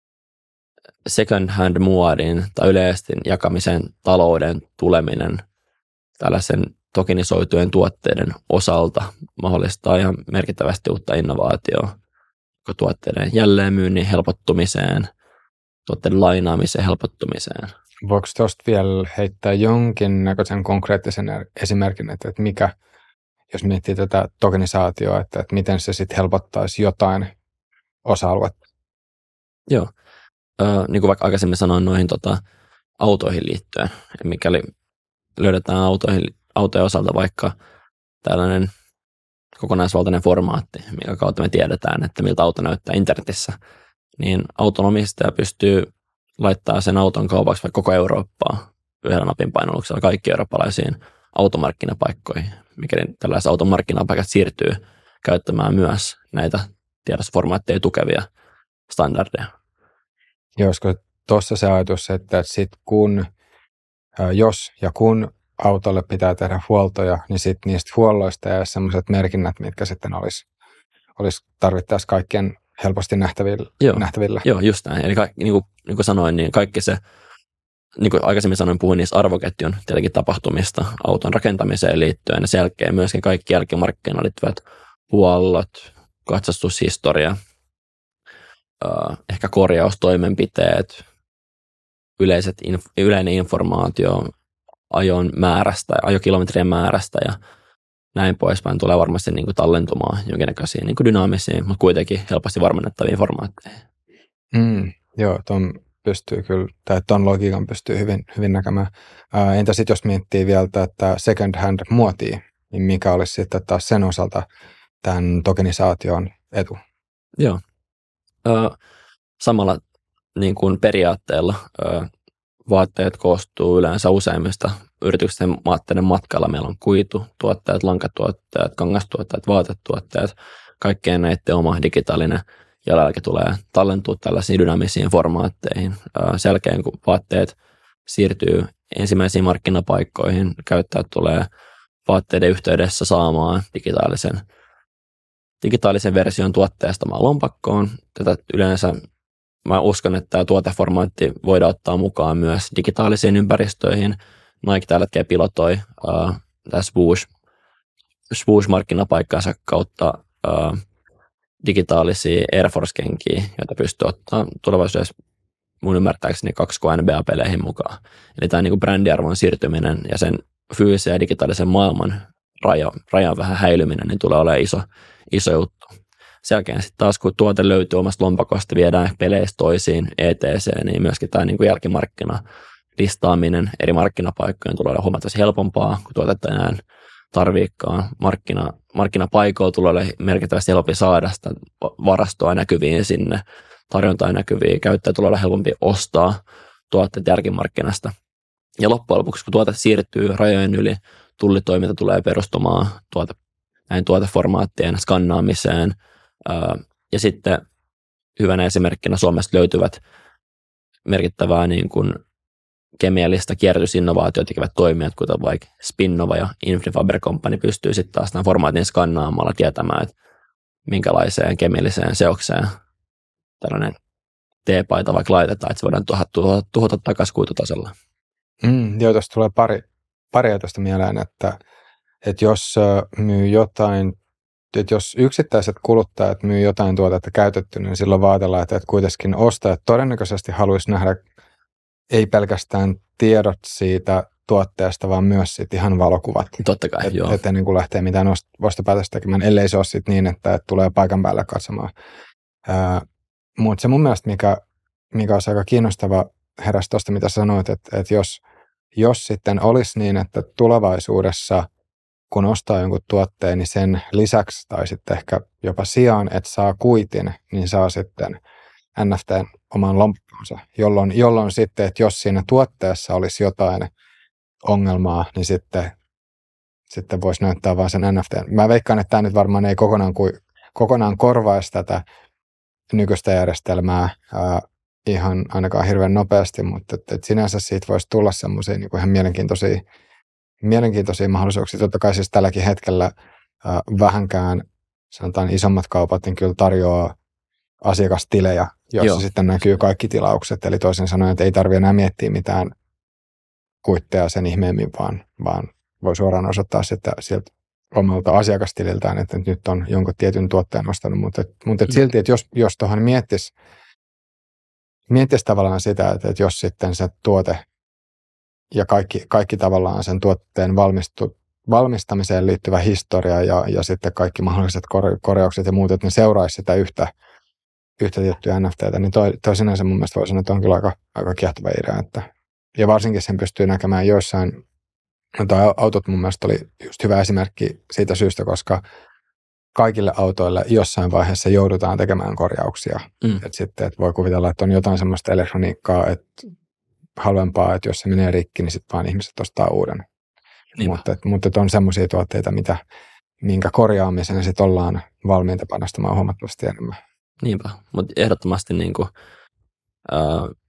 second hand muodin tai yleisesti jakamisen talouden tuleminen tällaisen tokenisoitujen tuotteiden osalta mahdollistaa ihan merkittävästi uutta innovaatioa tuotteiden jälleenmyynnin helpottumiseen, tuotteiden lainaamisen helpottumiseen. Voiko tuosta vielä heittää jonkinnäköisen konkreettisen esimerkin, että, että mikä, jos miettii tätä tokenisaatioa, että, että miten se sitten helpottaisi jotain osa-aluetta? Joo. Ö, niin kuin vaikka aikaisemmin sanoin noihin tota, autoihin liittyen, mikäli löydetään autoihin, autojen osalta vaikka tällainen kokonaisvaltainen formaatti, minkä kautta me tiedetään, että miltä auto näyttää internetissä, niin auton omistaja pystyy laittaa sen auton kaupaksi vaikka koko Eurooppaa yhdellä napin painalluksella kaikkiin eurooppalaisiin automarkkinapaikkoihin, mikäli tällaiset automarkkinapaikat siirtyy käyttämään myös näitä tiedostoformaatteja tukevia standardeja. Josko tuossa se ajatus, että sit kun, jos ja kun autolle pitää tehdä huoltoja, niin sitten niistä huolloista jää sellaiset merkinnät, mitkä sitten olisi, olisi tarvittaessa kaikkien helposti nähtävillä. Joo, nähtävillä. joo just näin. Eli ka, niin, kuin, niin kuin sanoin, niin kaikki se, niin kuin aikaisemmin sanoin, puhuin niistä arvoketjun tietenkin tapahtumista auton rakentamiseen liittyen, ja sen jälkeen myöskin kaikki jälkimarkkinaan liittyvät huollot, katsastushistoria, ehkä korjaustoimenpiteet, yleiset, yleinen informaatio ajon määrästä, ajokilometrien määrästä ja näin poispäin tulee varmasti niin kuin tallentumaan jonkinnäköisiin niin kuin dynaamisiin, mutta kuitenkin helposti varmennettaviin formaatteihin. Mm, joo, ton pystyy kyllä, tai ton logiikan pystyy hyvin, hyvin näkemään. Ää, entä sitten jos miettii vielä tätä second hand muotia, niin mikä olisi sitten taas sen osalta tämän tokenisaation etu? Joo. Ö, samalla niin kuin periaatteella ö, vaatteet koostuu yleensä useimmista yritysten vaatteiden matkalla. Meillä on kuitutuotteet, lankatuotteet, kangastuotteet, vaatetuotteet. Kaikkeen näiden oma digitaalinen jalanjälki tulee tallentua tällaisiin dynaamisiin formaatteihin. Sen jälkeen, kun vaatteet siirtyy ensimmäisiin markkinapaikkoihin, käyttäjät tulee vaatteiden yhteydessä saamaan digitaalisen, digitaalisen version tuotteesta maan lompakkoon. Tätä yleensä mä uskon, että tämä tuoteformaatti voidaan ottaa mukaan myös digitaalisiin ympäristöihin. Nike tällä hetkellä pilotoi uh, tässä Swoosh, Swoosh-markkinapaikkansa kautta uh, digitaalisia Air Force-kenkiä, joita pystyy ottaa tulevaisuudessa mun ymmärtääkseni kaksi K N B A-peleihin mukaan. Eli tämä niin kuin brändiarvon siirtyminen ja sen fyysisen ja digitaalisen maailman raja, rajan vähän häilyminen niin tulee olemaan iso, iso juttu. Sen jälkeen sitten taas, kun tuote löytyy omasta lompakosta, viedään peleistä toisiin, E T C, niin myöskin tämä niin kuin jälkimarkkina listaaminen eri markkinapaikkojen tulee olla huomattavasti helpompaa, kun tuotetta enää tarviikaan. Markkina, markkinapaikoilla tulee olla merkittävästi helpompi saada sitä varastoa näkyviin sinne, tarjontaa näkyviin, käyttäjä tulee olla helpompi ostaa tuotteet jälkimarkkinasta. Ja loppujen lopuksi, kun tuote siirtyy rajojen yli, tullitoiminta tulee perustumaan tuote, näin tuoteformaattien skannaamiseen. Ja sitten hyvänä esimerkkinä Suomesta löytyvät merkittävää niin kuin kemiallista kierrätysinnovaatioita tekevät toimijat, kuten vaikka Spinnova ja Infrafaber Company, pystyy sitten taas tämän formaatin skannaamalla tietämään, että minkälaiseen kemialliseen seokseen tällainen teepaita vaikka laitetaan, että se voidaan tuhota, tuhota, tuhota takaisin kuitutasolla. Mm, joo, tuosta tulee pari, pari ajatusta mieleen, että, että jos myy jotain, että jos yksittäiset kuluttajat myy jotain tuotetta käytettynä, niin silloin vaatellaan, että, että kuitenkin ostajat todennäköisesti haluaisi nähdä ei pelkästään tiedot siitä tuotteesta, vaan myös sit ihan valokuvat. Totta kai, et, joo. Että ennen kuin lähtee mitään ostopäätöstä tekemään, ellei se ole sit niin, että, että tulee paikan päälle katsomaan. Mutta se mun mielestä, mikä, mikä olisi aika kiinnostava heräsi tuosta, mitä sanoit, että, että jos, jos sitten olisi niin, että tulevaisuudessa, kun ostaa jonkun tuotteen, niin sen lisäksi tai sitten ehkä jopa sijaan, että saa kuitin, niin saa sitten N F T:n oman lompakkonsa, jolloin, jolloin sitten, että jos siinä tuotteessa olisi jotain ongelmaa, niin sitten, sitten voisi näyttää vaan sen N F T:n. Mä veikkaan, että tämä nyt varmaan ei kokonaan, kuin, kokonaan korvaisi tätä nykyistä järjestelmää ää, ihan ainakaan hirveän nopeasti, mutta et, et sinänsä siitä voisi tulla semmoisia niin kuin ihan mielenkiintoisia, mielenkiintoisia mahdollisuuksia. Totta kai siis tälläkin hetkellä ää, vähänkään sanotaan isommat kaupat, niin kyllä tarjoaa asiakastilejä, jossa Joo. sitten näkyy kaikki tilaukset. Eli toisin sanoen, että ei tarvitse enää miettiä mitään kuitteja sen ihmeemmin, vaan, vaan voi suoraan osoittaa sitten sieltä omalta asiakastililtään, että nyt on jonkun tietyn tuotteen ostanut. Mutta, mutta et silti, että jos, jos tuohon miettisi, miettisi tavallaan sitä, että, että jos sitten se tuote ja kaikki, kaikki tavallaan sen tuotteen valmistu, valmistamiseen liittyvä historia ja, ja sitten kaikki mahdolliset korjaukset ja muut, että ne seuraisi sitä yhtä yhtä tiettyä N F T:tä, niin toi, toi sinänsä mun mielestä voi sanoa, että on kyllä aika, aika kiehtova idea. Että, ja varsinkin sen pystyy näkemään joissain, tai autot mun mielestä oli just hyvä esimerkki siitä syystä, koska kaikille autoille jossain vaiheessa joudutaan tekemään korjauksia. Mm. Että sitten että voi kuvitella, että on jotain semmoista elektroniikkaa, että halvempaa, että jos se menee rikki, niin sitten vaan ihmiset ostaa uuden. Niinpä. Mutta, että, mutta että on semmoisia tuotteita, mitä, minkä korjaamiseen sitten ollaan valmiita panostamaan huomattavasti enemmän. Niinpä, mutta ehdottomasti niin kuin, ää,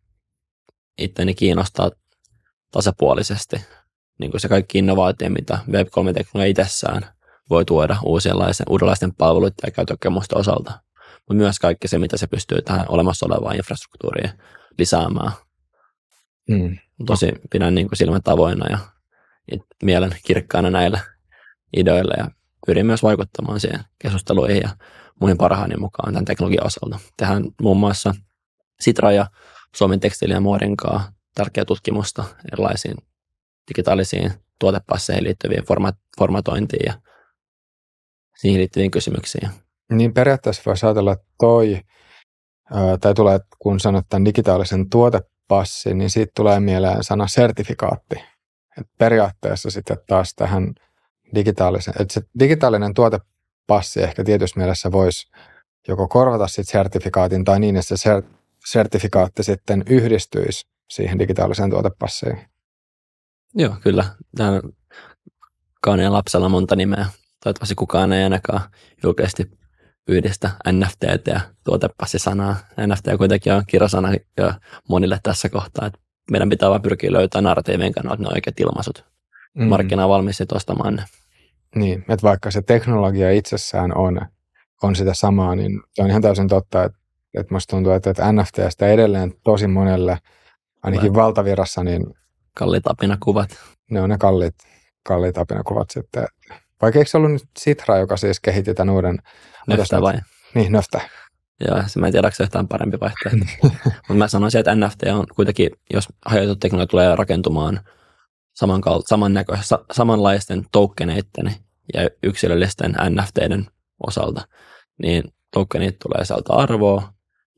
itteni kiinnostaa tasapuolisesti niin kuin se kaikki innovaatio, mitä Web kolme-teknologia itsessään voi tuoda uudenlaisten, uudenlaisten palveluiden ja käyttökokemusten osalta, mutta myös kaikki se, mitä se pystyy tähän olemassa olevaan infrastruktuuriin lisäämään. Mm. Tosi pidän niin kuin silmät avoinna ja mielen kirkkaana näillä ideoilla ja pyrin myös vaikuttamaan siihen keskusteluihin ja muihin parhaani mukaan tämän teknologian osalta. Tehdään muun muassa Sitra ja Suomen tekstiili- ja muodinkaa tärkeää tutkimusta erilaisiin digitaalisiin tuotepasseihin liittyviin forma- formatointiin ja siihen liittyviin kysymyksiin. Niin periaatteessa voisi ajatella, että toi, ää, tai tulee, kun sanot tämän digitaalisen tuotepassin, niin siitä tulee mieleen sana sertifikaatti. Et periaatteessa sitten taas tähän digitaalisen, että se digitaalinen tuotepassi ehkä tietyssä mielessä voisi joko korvata sitten sertifikaatin tai niin, että se ser- sertifikaatti sitten yhdistyisi siihen digitaaliseen tuotepassiin. Joo, kyllä. Tämä kauneen lapsella monta nimeä. Toivottavasti kukaan ei ainakaan julkisesti yhdistä N F T ja tuotepassisanaa. N F T kuitenkin on kirosana jo monille tässä kohtaa. Että meidän pitää vain pyrkiä löytämään narratiivien kannalta ne oikeat ilmaisut. Mm. Markkina on valmis sitten ostamaan ne. Niin, että vaikka se teknologia itsessään on, on sitä samaa, niin on ihan täysin totta, että, että musta tuntuu, että, että N F T:stä edelleen tosi monelle, ainakin Vai. valtavirrassa, niin kalliit apinakuvat. Ne on ne kalliit, kalliit apinakuvat sitten. Vaikka eikö se ollut nyt Sitra, joka siis kehitti tämän uuden? Nöftä vai? Niin, Nöftä. Joo, se mä en tiedä, onko se yhtään parempi vaihtoehto. Mutta mä sanoisin, että N F T on kuitenkin, jos hajautettu teknologia tulee rakentumaan samankal- samannäköisen, samanlaisten tokeneiden ja yksilöllisten N F T:den osalta, niin tokenit tulee sieltä arvoa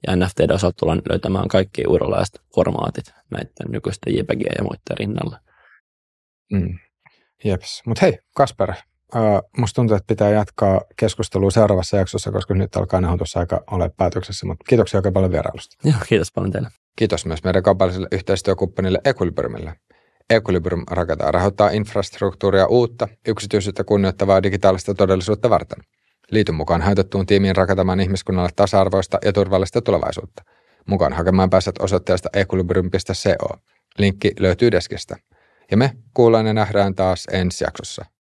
Ja N F T:den osalta tullaan löytämään kaikki uudenlaiset formaatit näiden nykyisten J P G ja muiden rinnalla. Mm. Jeps. Mutta hei, Kasper, uh, musta tuntuu, että pitää jatkaa keskustelua seuraavassa jaksossa, koska nyt alkaa nauhoitusaika ole päätöksessä, mutta kiitoksia oikein paljon vierailusta. Joo, kiitos paljon teille. Kiitos myös meidän kaupalliselle yhteistyökumppanille Equilibriumille. Equilibrium rakentaa rahoittaa infrastruktuuria uutta, yksityisyyttä kunnioittavaa digitaalista todellisuutta varten. Liity mukaan haitettuun tiimiin rakentamaan ihmiskunnalle tasa-arvoista ja turvallista tulevaisuutta. Mukaan hakemaan pääset osoitteesta equilibrium piste co. Linkki löytyy deskistä. Ja me kuullaan ja nähdään taas ensi jaksossa.